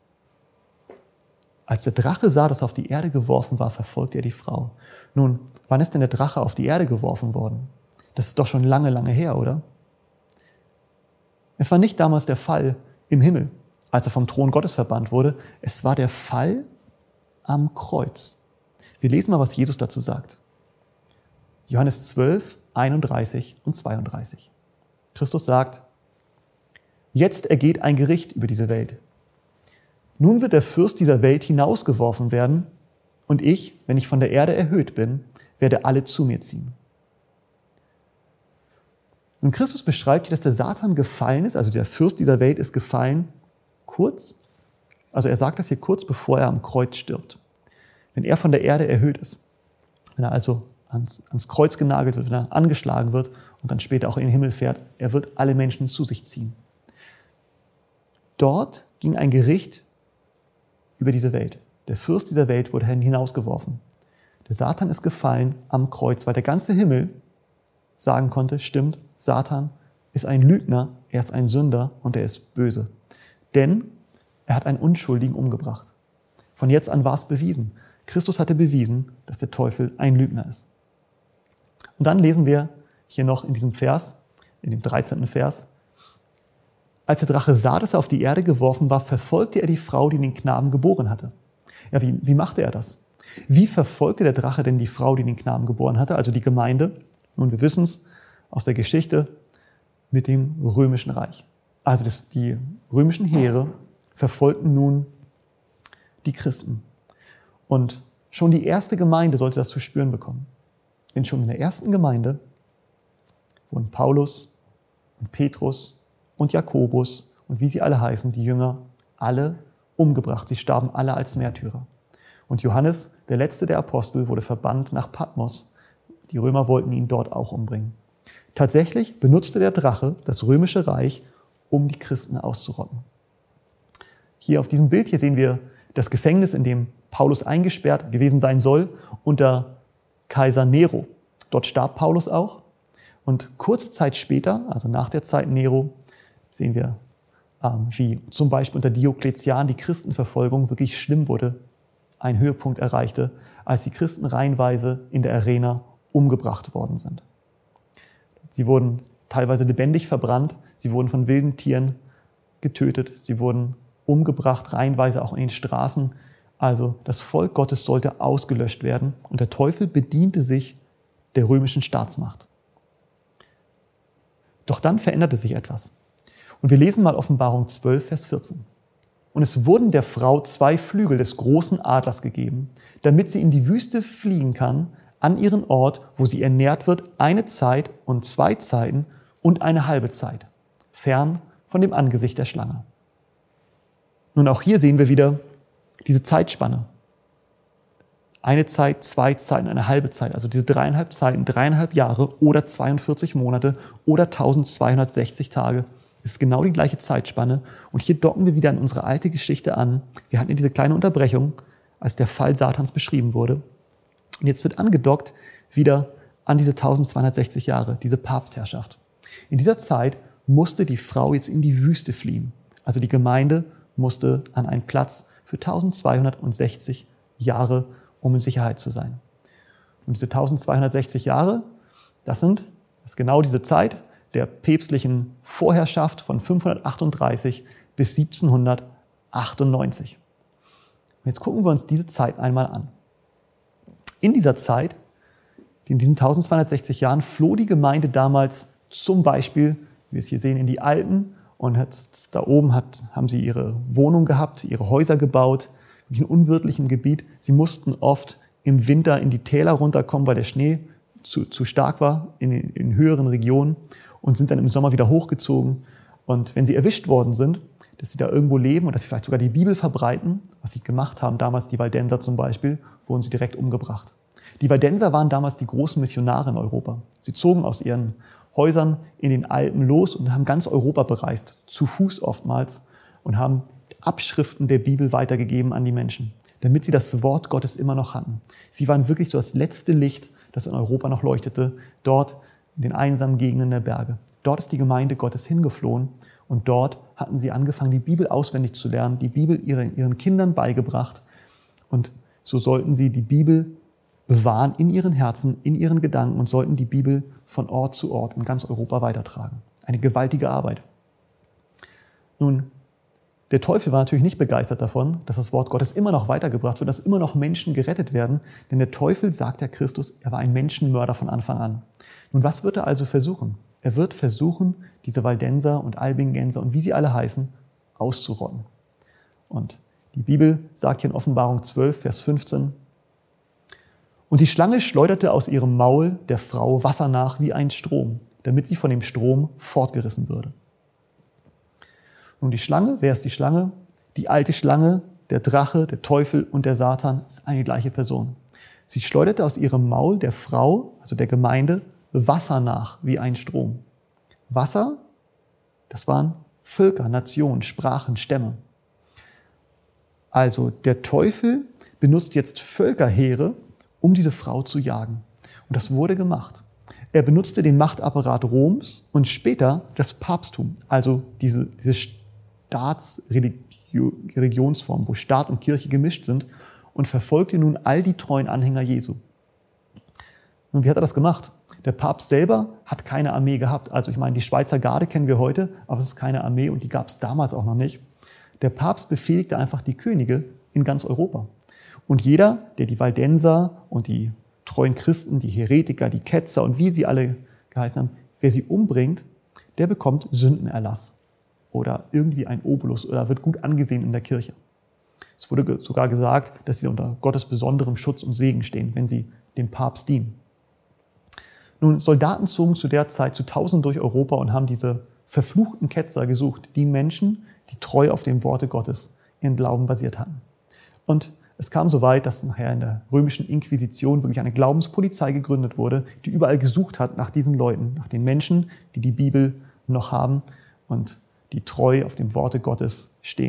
Als der Drache sah, dass er auf die Erde geworfen war, verfolgte er die Frau. Nun, wann ist denn der Drache auf die Erde geworfen worden? Das ist doch schon lange, lange her, oder? Es war nicht damals der Fall im Himmel, als er vom Thron Gottes verbannt wurde. Es war der Fall am Kreuz. Wir lesen mal, was Jesus dazu sagt. Johannes 12, 31 und 32. Christus sagt, jetzt ergeht ein Gericht über diese Welt. Nun wird der Fürst dieser Welt hinausgeworfen werden und ich, wenn ich von der Erde erhöht bin, werde alle zu mir ziehen. Und Christus beschreibt hier, dass der Satan gefallen ist, also der Fürst dieser Welt ist gefallen, er sagt das hier kurz bevor er am Kreuz stirbt. Wenn er von der Erde erhöht ist, wenn er also ans Kreuz genagelt wird, wenn er angeschlagen wird und dann später auch in den Himmel fährt, er wird alle Menschen zu sich ziehen. Dort ging ein Gericht über diese Welt. Der Fürst dieser Welt wurde hinausgeworfen. Der Satan ist gefallen am Kreuz, weil der ganze Himmel sagen konnte, stimmt, Satan ist ein Lügner, er ist ein Sünder und er ist böse. Denn er hat einen Unschuldigen umgebracht. Von jetzt an war es bewiesen. Christus hatte bewiesen, dass der Teufel ein Lügner ist. Und dann lesen wir hier noch in diesem Vers, in dem 13. Vers, als der Drache sah, dass er auf die Erde geworfen war, verfolgte er die Frau, die den Knaben geboren hatte. Ja, wie machte er das? Wie verfolgte der Drache denn die Frau, die den Knaben geboren hatte, also die Gemeinde? Nun, wir wissen es aus der Geschichte mit dem Römischen Reich. Also die römischen Heere verfolgten nun die Christen. Und schon die erste Gemeinde sollte das zu spüren bekommen. Denn schon in der ersten Gemeinde wurden Paulus und Petrus und Jakobus und wie sie alle heißen, die Jünger, alle umgebracht. Sie starben alle als Märtyrer. Und Johannes, der letzte der Apostel, wurde verbannt nach Patmos. Die Römer wollten ihn dort auch umbringen. Tatsächlich benutzte der Drache das römische Reich, um die Christen auszurotten. Hier auf diesem Bild hier sehen wir das Gefängnis, in dem Paulus eingesperrt gewesen sein soll unter Kaiser Nero. Dort starb Paulus auch. Und kurze Zeit später, also nach der Zeit Nero, sehen wir, wie zum Beispiel unter Diokletian die Christenverfolgung wirklich schlimm wurde, einen Höhepunkt erreichte, als die Christen reihenweise in der Arena umgebracht worden sind. Sie wurden teilweise lebendig verbrannt, sie wurden von wilden Tieren getötet, sie wurden umgebracht, reihenweise auch in den Straßen. Also das Volk Gottes sollte ausgelöscht werden und der Teufel bediente sich der römischen Staatsmacht. Doch dann veränderte sich etwas. Und wir lesen mal Offenbarung 12, Vers 14. Und es wurden der Frau 2 Flügel des großen Adlers gegeben, damit sie in die Wüste fliegen kann, an ihren Ort, wo sie ernährt wird, 1 Zeit und 2 Zeiten und 1/2 Zeit, fern von dem Angesicht der Schlange. Nun, auch hier sehen wir wieder diese Zeitspanne. 1 Zeit, 2 Zeiten, 1/2 Zeit, also diese 3,5 Zeiten, 3,5 Jahre oder 42 Monate oder 1260 Tage, ist genau die gleiche Zeitspanne. Und hier docken wir wieder an unsere alte Geschichte an. Wir hatten ja diese kleine Unterbrechung, als der Fall Satans beschrieben wurde. Und jetzt wird angedockt wieder an diese 1260 Jahre, diese Papstherrschaft. In dieser Zeit musste die Frau jetzt in die Wüste fliehen. Also die Gemeinde musste an einen Platz für 1260 Jahre, um in Sicherheit zu sein. Und diese 1260 Jahre, das ist genau diese Zeit der päpstlichen Vorherrschaft von 538 bis 1798. Und jetzt gucken wir uns diese Zeit einmal an. In dieser Zeit, in diesen 1260 Jahren, floh die Gemeinde damals zum Beispiel, wie wir es hier sehen, in die Alpen. Und da oben haben sie ihre Wohnung gehabt, ihre Häuser gebaut, in unwirtlichem Gebiet. Sie mussten oft im Winter in die Täler runterkommen, weil der Schnee zu stark war in höheren Regionen und sind dann im Sommer wieder hochgezogen. Und wenn sie erwischt worden sind, dass sie da irgendwo leben und dass sie vielleicht sogar die Bibel verbreiten, was sie gemacht haben, damals die Waldenser zum Beispiel, wurden sie direkt umgebracht. Die Waldenser waren damals die großen Missionare in Europa. Sie zogen aus ihren Häusern in den Alpen los und haben ganz Europa bereist, zu Fuß oftmals, und haben Abschriften der Bibel weitergegeben an die Menschen, damit sie das Wort Gottes immer noch hatten. Sie waren wirklich so das letzte Licht, das in Europa noch leuchtete, dort in den einsamen Gegenden der Berge. Dort ist die Gemeinde Gottes hingeflohen und dort hatten sie angefangen, die Bibel auswendig zu lernen, die Bibel ihren Kindern beigebracht. Und so sollten sie die Bibel bewahren in ihren Herzen, in ihren Gedanken und sollten die Bibel von Ort zu Ort in ganz Europa weitertragen. Eine gewaltige Arbeit. Nun, der Teufel war natürlich nicht begeistert davon, dass das Wort Gottes immer noch weitergebracht wird, dass immer noch Menschen gerettet werden. Denn der Teufel, sagt der Christus, er war ein Menschenmörder von Anfang an. Nun, was wird er also versuchen? Er wird versuchen, diese Waldenser und Albingenser und wie sie alle heißen, auszurotten. Und die Bibel sagt hier in Offenbarung 12, Vers 15, und die Schlange schleuderte aus ihrem Maul der Frau Wasser nach wie ein Strom, damit sie von dem Strom fortgerissen würde. Nun, die Schlange, wer ist die Schlange? Die alte Schlange, der Drache, der Teufel und der Satan ist eine gleiche Person. Sie schleuderte aus ihrem Maul der Frau, also der Gemeinde, Wasser nach wie ein Strom. Wasser, das waren Völker, Nationen, Sprachen, Stämme. Also der Teufel benutzt jetzt Völkerheere, um diese Frau zu jagen. Und das wurde gemacht. Er benutzte den Machtapparat Roms und später das Papsttum, also diese Staatsreligionsform, wo Staat und Kirche gemischt sind, und verfolgte nun all die treuen Anhänger Jesu. Und wie hat er das gemacht? Der Papst selber hat keine Armee gehabt. Also ich meine, die Schweizer Garde kennen wir heute, aber es ist keine Armee und die gab es damals auch noch nicht. Der Papst befehligte einfach die Könige in ganz Europa. Und jeder, der die Waldenser und die treuen Christen, die Heretiker, die Ketzer und wie sie alle geheißen haben, wer sie umbringt, der bekommt Sündenerlass oder irgendwie ein Obolus oder wird gut angesehen in der Kirche. Es wurde sogar gesagt, dass sie unter Gottes besonderem Schutz und Segen stehen, wenn sie dem Papst dienen. Nun, Soldaten zogen zu der Zeit zu Tausenden durch Europa und haben diese verfluchten Ketzer gesucht, die Menschen, die treu auf dem Worte Gottes ihren Glauben basiert hatten. Und es kam so weit, dass nachher in der römischen Inquisition wirklich eine Glaubenspolizei gegründet wurde, die überall gesucht hat nach diesen Leuten, nach den Menschen, die die Bibel noch haben und die treu auf dem Worte Gottes stehen.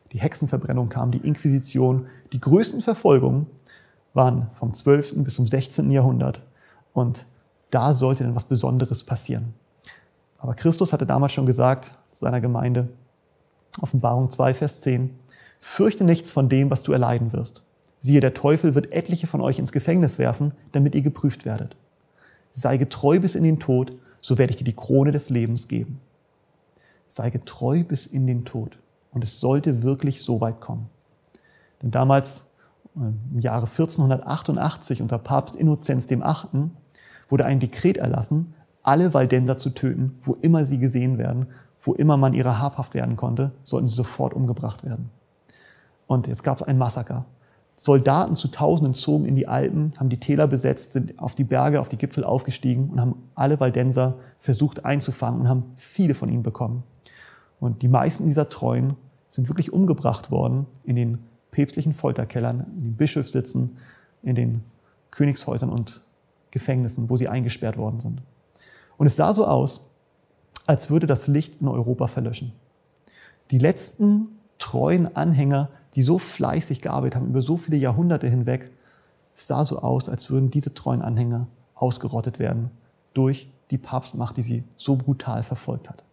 Die Hexenverbrennung kam, die Inquisition. Die größten Verfolgungen waren vom 12. bis zum 16. Jahrhundert. Und da sollte dann was Besonderes passieren. Aber Christus hatte damals schon gesagt zu seiner Gemeinde, Offenbarung 2, Vers 10, fürchte nichts von dem, was du erleiden wirst. Siehe, der Teufel wird etliche von euch ins Gefängnis werfen, damit ihr geprüft werdet. Sei getreu bis in den Tod, so werde ich dir die Krone des Lebens geben. Sei getreu bis in den Tod. Und es sollte wirklich so weit kommen. Denn damals, im Jahre 1488 unter Papst Innozenz VIII., wurde ein Dekret erlassen, alle Waldenser zu töten, wo immer sie gesehen werden, wo immer man ihrer habhaft werden konnte, sollten sie sofort umgebracht werden. Und jetzt gab es ein Massaker. Soldaten zu Tausenden zogen in die Alpen, haben die Täler besetzt, sind auf die Berge, auf die Gipfel aufgestiegen und haben alle Waldenser versucht einzufangen und haben viele von ihnen bekommen. Und die meisten dieser Treuen sind wirklich umgebracht worden in den päpstlichen Folterkellern, in den Bischofssitzen, in den Königshäusern und Gefängnissen, wo sie eingesperrt worden sind. Und es sah so aus, als würde das Licht in Europa verlöschen. Die letzten treuen Anhänger, die so fleißig gearbeitet haben, über so viele Jahrhunderte hinweg, es sah so aus, als würden diese treuen Anhänger ausgerottet werden durch die Papstmacht, die sie so brutal verfolgt hat.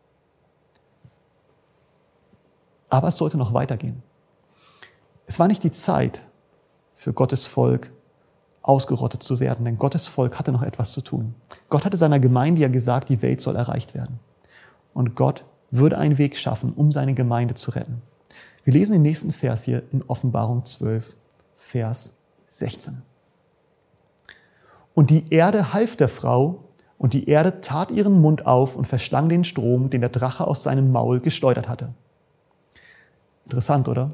Aber es sollte noch weitergehen. Es war nicht die Zeit für Gottes Volk, ausgerottet zu werden, denn Gottes Volk hatte noch etwas zu tun. Gott hatte seiner Gemeinde ja gesagt, die Welt soll erreicht werden. Und Gott würde einen Weg schaffen, um seine Gemeinde zu retten. Wir lesen den nächsten Vers hier in Offenbarung 12, Vers 16. Und die Erde half der Frau, und die Erde tat ihren Mund auf und verschlang den Strom, den der Drache aus seinem Maul geschleudert hatte. Interessant, oder?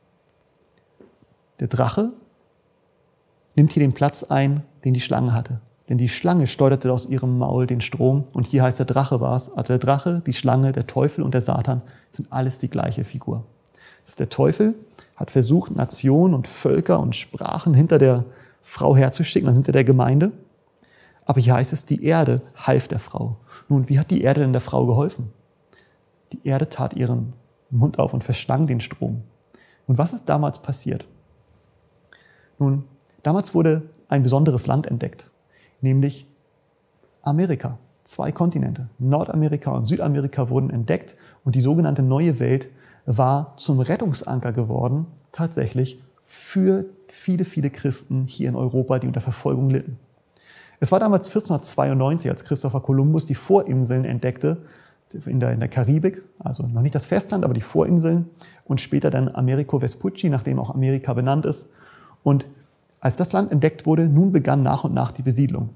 Der Drache nimmt hier den Platz ein, den die Schlange hatte. Denn die Schlange schleuderte aus ihrem Maul den Strom. Und hier heißt der Drache war es. Also der Drache, die Schlange, der Teufel und der Satan sind alles die gleiche Figur. Das ist der Teufel, hat versucht, Nationen und Völker und Sprachen hinter der Frau herzuschicken, also hinter der Gemeinde. Aber hier heißt es, die Erde half der Frau. Nun, wie hat die Erde denn der Frau geholfen? Die Erde tat ihren Mund auf und verschlang den Strom. Und was ist damals passiert? Nun, damals wurde ein besonderes Land entdeckt, nämlich Amerika. 2 Kontinente, Nordamerika und Südamerika, wurden entdeckt und die sogenannte Neue Welt war zum Rettungsanker geworden, tatsächlich für viele, viele Christen hier in Europa, die unter Verfolgung litten. Es war damals 1492, als Christopher Columbus die Vorinseln entdeckte, in der Karibik, also noch nicht das Festland, aber die Vorinseln, und später dann Amerigo Vespucci, nachdem auch Amerika benannt ist. Und als das Land entdeckt wurde, nun begann nach und nach die Besiedlung.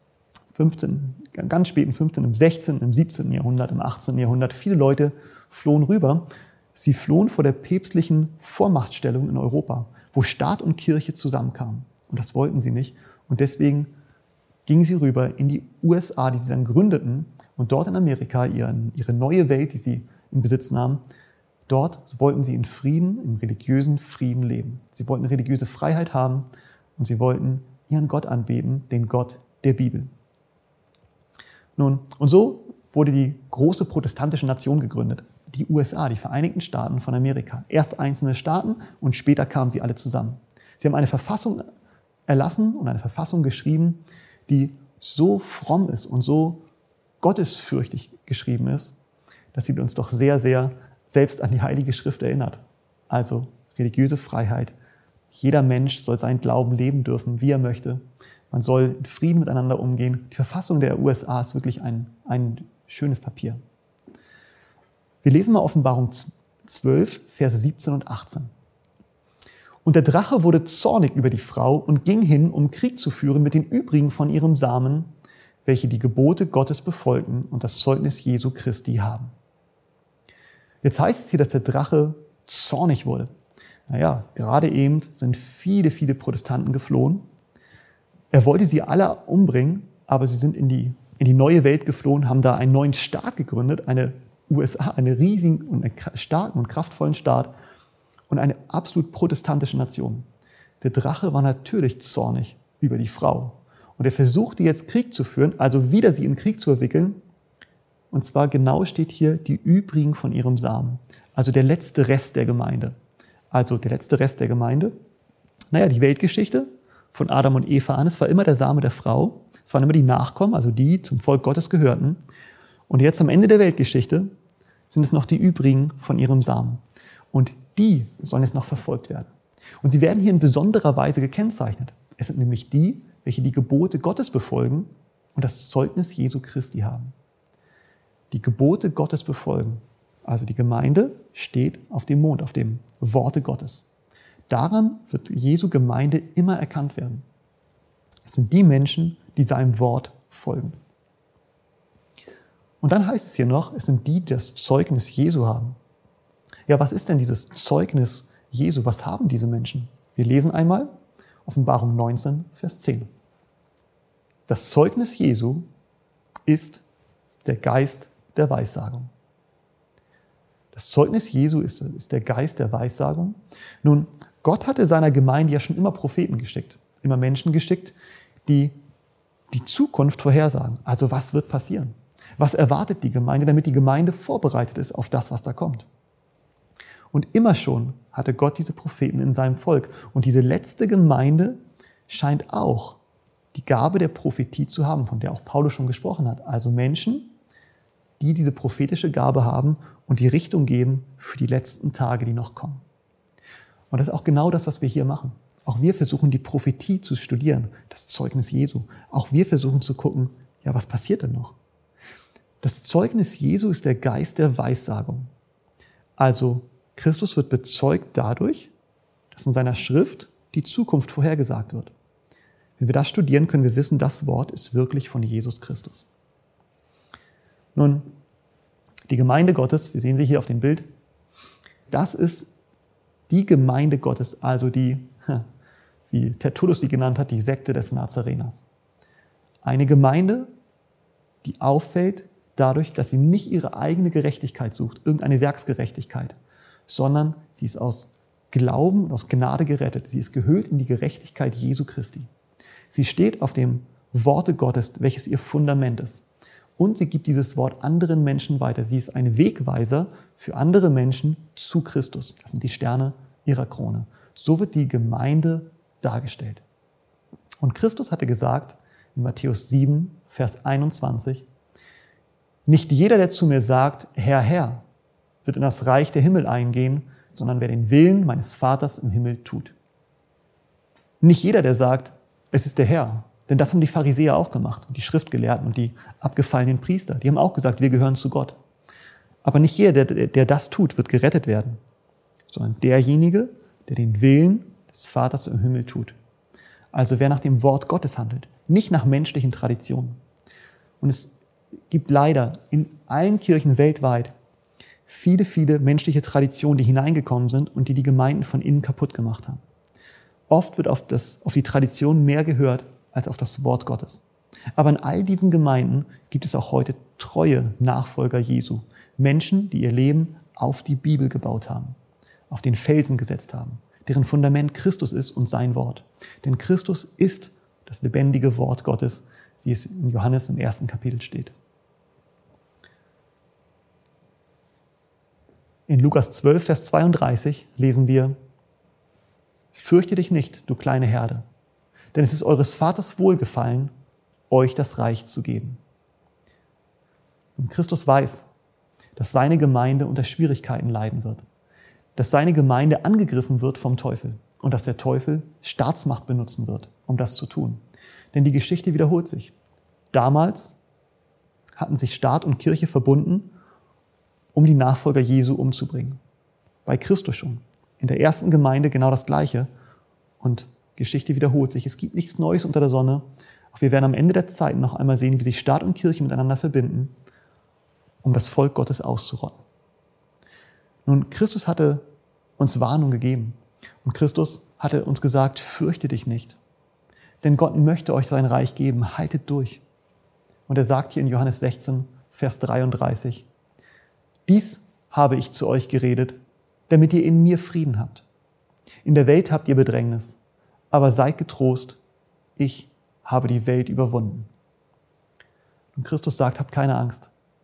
Ganz spät im 15., im 16., im 17. Jahrhundert, im 18. Jahrhundert, viele Leute flohen rüber. Sie flohen vor der päpstlichen Vormachtstellung in Europa, wo Staat und Kirche zusammenkamen. Und das wollten sie nicht. Und deswegen gingen sie rüber in die USA, die sie dann gründeten, und dort in Amerika ihre neue Welt, die sie in Besitz nahmen, dort wollten sie in Frieden, im religiösen Frieden leben. Sie wollten religiöse Freiheit haben und sie wollten ihren Gott anbeten, den Gott der Bibel. Nun, und so wurde die große protestantische Nation gegründet, die USA, die Vereinigten Staaten von Amerika. Erst einzelne Staaten und später kamen sie alle zusammen. Sie haben eine Verfassung erlassen und eine Verfassung geschrieben, die so fromm ist und so gottesfürchtig geschrieben ist, dass sie uns doch sehr, sehr selbst an die Heilige Schrift erinnert. Also religiöse Freiheit. Jeder Mensch soll seinen Glauben leben dürfen, wie er möchte. Man soll in Frieden miteinander umgehen. Die Verfassung der USA ist wirklich ein schönes Papier. Wir lesen mal Offenbarung 12, Verse 17 und 18. Und der Drache wurde zornig über die Frau und ging hin, um Krieg zu führen mit den übrigen von ihrem Samen, welche die Gebote Gottes befolgen und das Zeugnis Jesu Christi haben. Jetzt heißt es hier, dass der Drache zornig wurde. Naja, gerade eben sind viele, viele Protestanten geflohen. Er wollte sie alle umbringen, aber sie sind in die neue Welt geflohen, haben da einen neuen Staat gegründet, eine USA, einen riesigen und starken und kraftvollen Staat und eine absolut protestantische Nation. Der Drache war natürlich zornig über die Frau. Und er versuchte jetzt Krieg zu führen, also wieder sie in Krieg zu verwickeln. Und zwar genau steht hier, die übrigen von ihrem Samen. also der letzte Rest der Gemeinde. Also der letzte Rest der Gemeinde, die Weltgeschichte von Adam und Eva an, es war immer der Same der Frau, es waren immer die Nachkommen, also die zum Volk Gottes gehörten. Und jetzt am Ende der Weltgeschichte sind es noch die übrigen von ihrem Samen. Und die sollen jetzt noch verfolgt werden. Und sie werden hier in besonderer Weise gekennzeichnet. Es sind nämlich die, welche die Gebote Gottes befolgen und das Zeugnis Jesu Christi haben. Die Gebote Gottes befolgen. Also die Gemeinde steht auf dem Mond, auf dem Worte Gottes. Daran wird Jesu Gemeinde immer erkannt werden. Es sind die Menschen, die seinem Wort folgen. Und dann heißt es hier noch, es sind die, die das Zeugnis Jesu haben. Ja, was ist denn dieses Zeugnis Jesu? Was haben diese Menschen? Wir lesen einmal Offenbarung 19, Vers 10. Das Zeugnis Jesu ist der Geist der Weissagung. Das Zeugnis Jesu ist der Geist der Weissagung. Nun, Gott hatte seiner Gemeinde ja schon immer Propheten geschickt, immer Menschen geschickt, die die Zukunft vorhersagen. Also was wird passieren? Was erwartet die Gemeinde, damit die Gemeinde vorbereitet ist auf das, was da kommt? Und immer schon hatte Gott diese Propheten in seinem Volk. Und diese letzte Gemeinde scheint auch die Gabe der Prophetie zu haben, von der auch Paulus schon gesprochen hat. Also Menschen, die diese prophetische Gabe haben und die Richtung geben für die letzten Tage, die noch kommen. Und das ist auch genau das, was wir hier machen. Auch wir versuchen, die Prophetie zu studieren, das Zeugnis Jesu. Auch wir versuchen zu gucken, ja, was passiert denn noch? Das Zeugnis Jesu ist der Geist der Weissagung. Also Christus wird bezeugt dadurch, dass in seiner Schrift die Zukunft vorhergesagt wird. Wenn wir das studieren, können wir wissen, das Wort ist wirklich von Jesus Christus. Nun, die Gemeinde Gottes, wir sehen sie hier auf dem Bild, das ist die Gemeinde Gottes, also die, wie Tertullus sie genannt hat, die Sekte des Nazareners. Eine Gemeinde, die auffällt dadurch, dass sie nicht ihre eigene Gerechtigkeit sucht, irgendeine Werksgerechtigkeit, sondern sie ist aus Glauben und aus Gnade gerettet. Sie ist gehüllt in die Gerechtigkeit Jesu Christi. Sie steht auf dem Worte Gottes, welches ihr Fundament ist. Und sie gibt dieses Wort anderen Menschen weiter. Sie ist ein Wegweiser für andere Menschen zu Christus. Das sind die Sterne ihrer Krone. So wird die Gemeinde dargestellt. Und Christus hatte gesagt, in Matthäus 7, Vers 21, nicht jeder, der zu mir sagt, Herr, Herr, wird in das Reich der Himmel eingehen, sondern wer den Willen meines Vaters im Himmel tut. Nicht jeder, der sagt, es ist der Herr. Denn das haben die Pharisäer auch gemacht, und die Schriftgelehrten und die abgefallenen Priester. Die haben auch gesagt, wir gehören zu Gott. Aber nicht jeder, der das tut, wird gerettet werden, sondern derjenige, der den Willen des Vaters im Himmel tut. Also wer nach dem Wort Gottes handelt, nicht nach menschlichen Traditionen. Und es gibt leider in allen Kirchen weltweit viele, viele menschliche Traditionen, die hineingekommen sind und die Gemeinden von innen kaputt gemacht haben. Oft wird auf die Tradition mehr gehört als auf das Wort Gottes. Aber in all diesen Gemeinden gibt es auch heute treue Nachfolger Jesu. Menschen, die ihr Leben auf die Bibel gebaut haben, auf den Felsen gesetzt haben, deren Fundament Christus ist und sein Wort. Denn Christus ist das lebendige Wort Gottes, wie es in Johannes im 1. Kapitel steht. In Lukas 12, Vers 32 lesen wir, Fürchte dich nicht, du kleine Herde, denn es ist eures Vaters Wohlgefallen, euch das Reich zu geben. Und Christus weiß, dass seine Gemeinde unter Schwierigkeiten leiden wird, dass seine Gemeinde angegriffen wird vom Teufel und dass der Teufel Staatsmacht benutzen wird, um das zu tun. Denn die Geschichte wiederholt sich. Damals hatten sich Staat und Kirche verbunden, um die Nachfolger Jesu umzubringen. Bei Christus schon. In der ersten Gemeinde genau das Gleiche. Und Geschichte wiederholt sich. Es gibt nichts Neues unter der Sonne. Auch wir werden am Ende der Zeit noch einmal sehen, wie sich Staat und Kirche miteinander verbinden, um das Volk Gottes auszurotten. Nun, Christus hatte uns Warnung gegeben. Und Christus hatte uns gesagt, fürchte dich nicht. Denn Gott möchte euch sein Reich geben. Haltet durch. Und er sagt hier in Johannes 16, Vers 33, dies habe ich zu euch geredet, damit ihr in mir Frieden habt. In der Welt habt ihr Bedrängnis, aber seid getrost, ich habe die Welt überwunden. Und Christus sagt, habt keine Angst.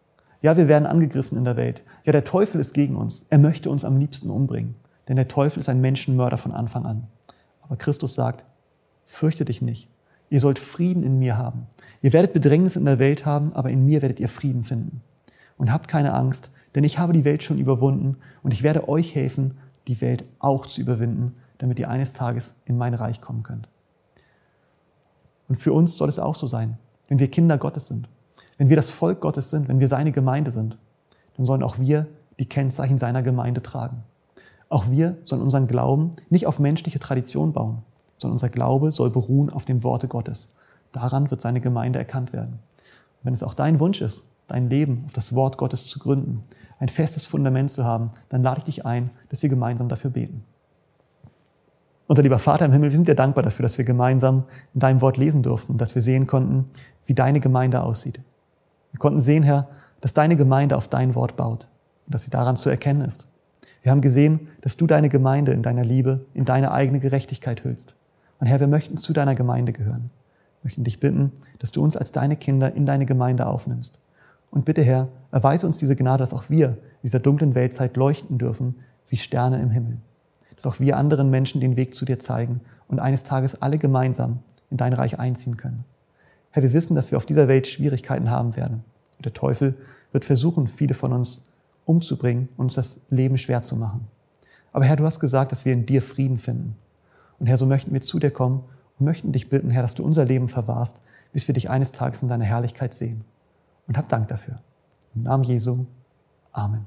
Ja, wir werden angegriffen in der Welt. Ja, der Teufel ist gegen uns. Er möchte uns am liebsten umbringen. Denn der Teufel ist ein Menschenmörder von Anfang an. Aber Christus sagt, fürchte dich nicht. Ihr sollt Frieden in mir haben. Ihr werdet Bedrängnis in der Welt haben, aber in mir werdet ihr Frieden finden. Und habt keine Angst, denn ich habe die Welt schon überwunden und ich werde euch helfen, die Welt auch zu überwinden, damit ihr eines Tages in mein Reich kommen könnt. Und für uns soll es auch so sein, wenn wir Kinder Gottes sind, wenn wir das Volk Gottes sind, wenn wir seine Gemeinde sind, dann sollen auch wir die Kennzeichen seiner Gemeinde tragen. Auch wir sollen unseren Glauben nicht auf menschliche Tradition bauen, sondern unser Glaube soll beruhen auf dem Worte Gottes. Daran wird seine Gemeinde erkannt werden. Und wenn es auch dein Wunsch ist, dein Leben auf das Wort Gottes zu gründen, ein festes Fundament zu haben, dann lade ich dich ein, dass wir gemeinsam dafür beten. Unser lieber Vater im Himmel, wir sind dir dankbar dafür, dass wir gemeinsam in deinem Wort lesen durften und dass wir sehen konnten, wie deine Gemeinde aussieht. Wir konnten sehen, Herr, dass deine Gemeinde auf dein Wort baut und dass sie daran zu erkennen ist. Wir haben gesehen, dass du deine Gemeinde in deiner Liebe, in deine eigene Gerechtigkeit hüllst. Und Herr, wir möchten zu deiner Gemeinde gehören. Wir möchten dich bitten, dass du uns als deine Kinder in deine Gemeinde aufnimmst. Und bitte, Herr, erweise uns diese Gnade, dass auch wir in dieser dunklen Weltzeit leuchten dürfen wie Sterne im Himmel. Dass auch wir anderen Menschen den Weg zu dir zeigen und eines Tages alle gemeinsam in dein Reich einziehen können. Herr, wir wissen, dass wir auf dieser Welt Schwierigkeiten haben werden. Und der Teufel wird versuchen, viele von uns umzubringen und uns das Leben schwer zu machen. Aber Herr, du hast gesagt, dass wir in dir Frieden finden. Und Herr, so möchten wir zu dir kommen und möchten dich bitten, Herr, dass du unser Leben verwahrst, bis wir dich eines Tages in deiner Herrlichkeit sehen. Und hab Dank dafür. Im Namen Jesu. Amen.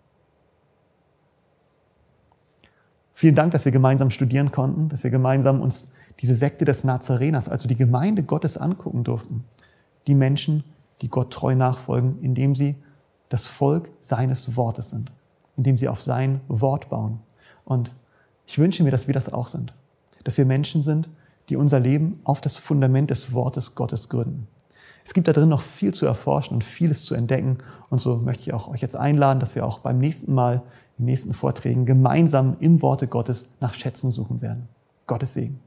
Vielen Dank, dass wir gemeinsam studieren konnten, dass wir gemeinsam uns diese Sekte des Nazareners, also die Gemeinde Gottes, angucken durften. Die Menschen, die Gott treu nachfolgen, indem sie das Volk seines Wortes sind, indem sie auf sein Wort bauen. Und ich wünsche mir, dass wir das auch sind, dass wir Menschen sind, die unser Leben auf das Fundament des Wortes Gottes gründen. Es gibt da drin noch viel zu erforschen und vieles zu entdecken. Und so möchte ich auch euch jetzt einladen, dass wir auch beim nächsten Mal, in den nächsten Vorträgen gemeinsam im Worte Gottes nach Schätzen suchen werden. Gottes Segen.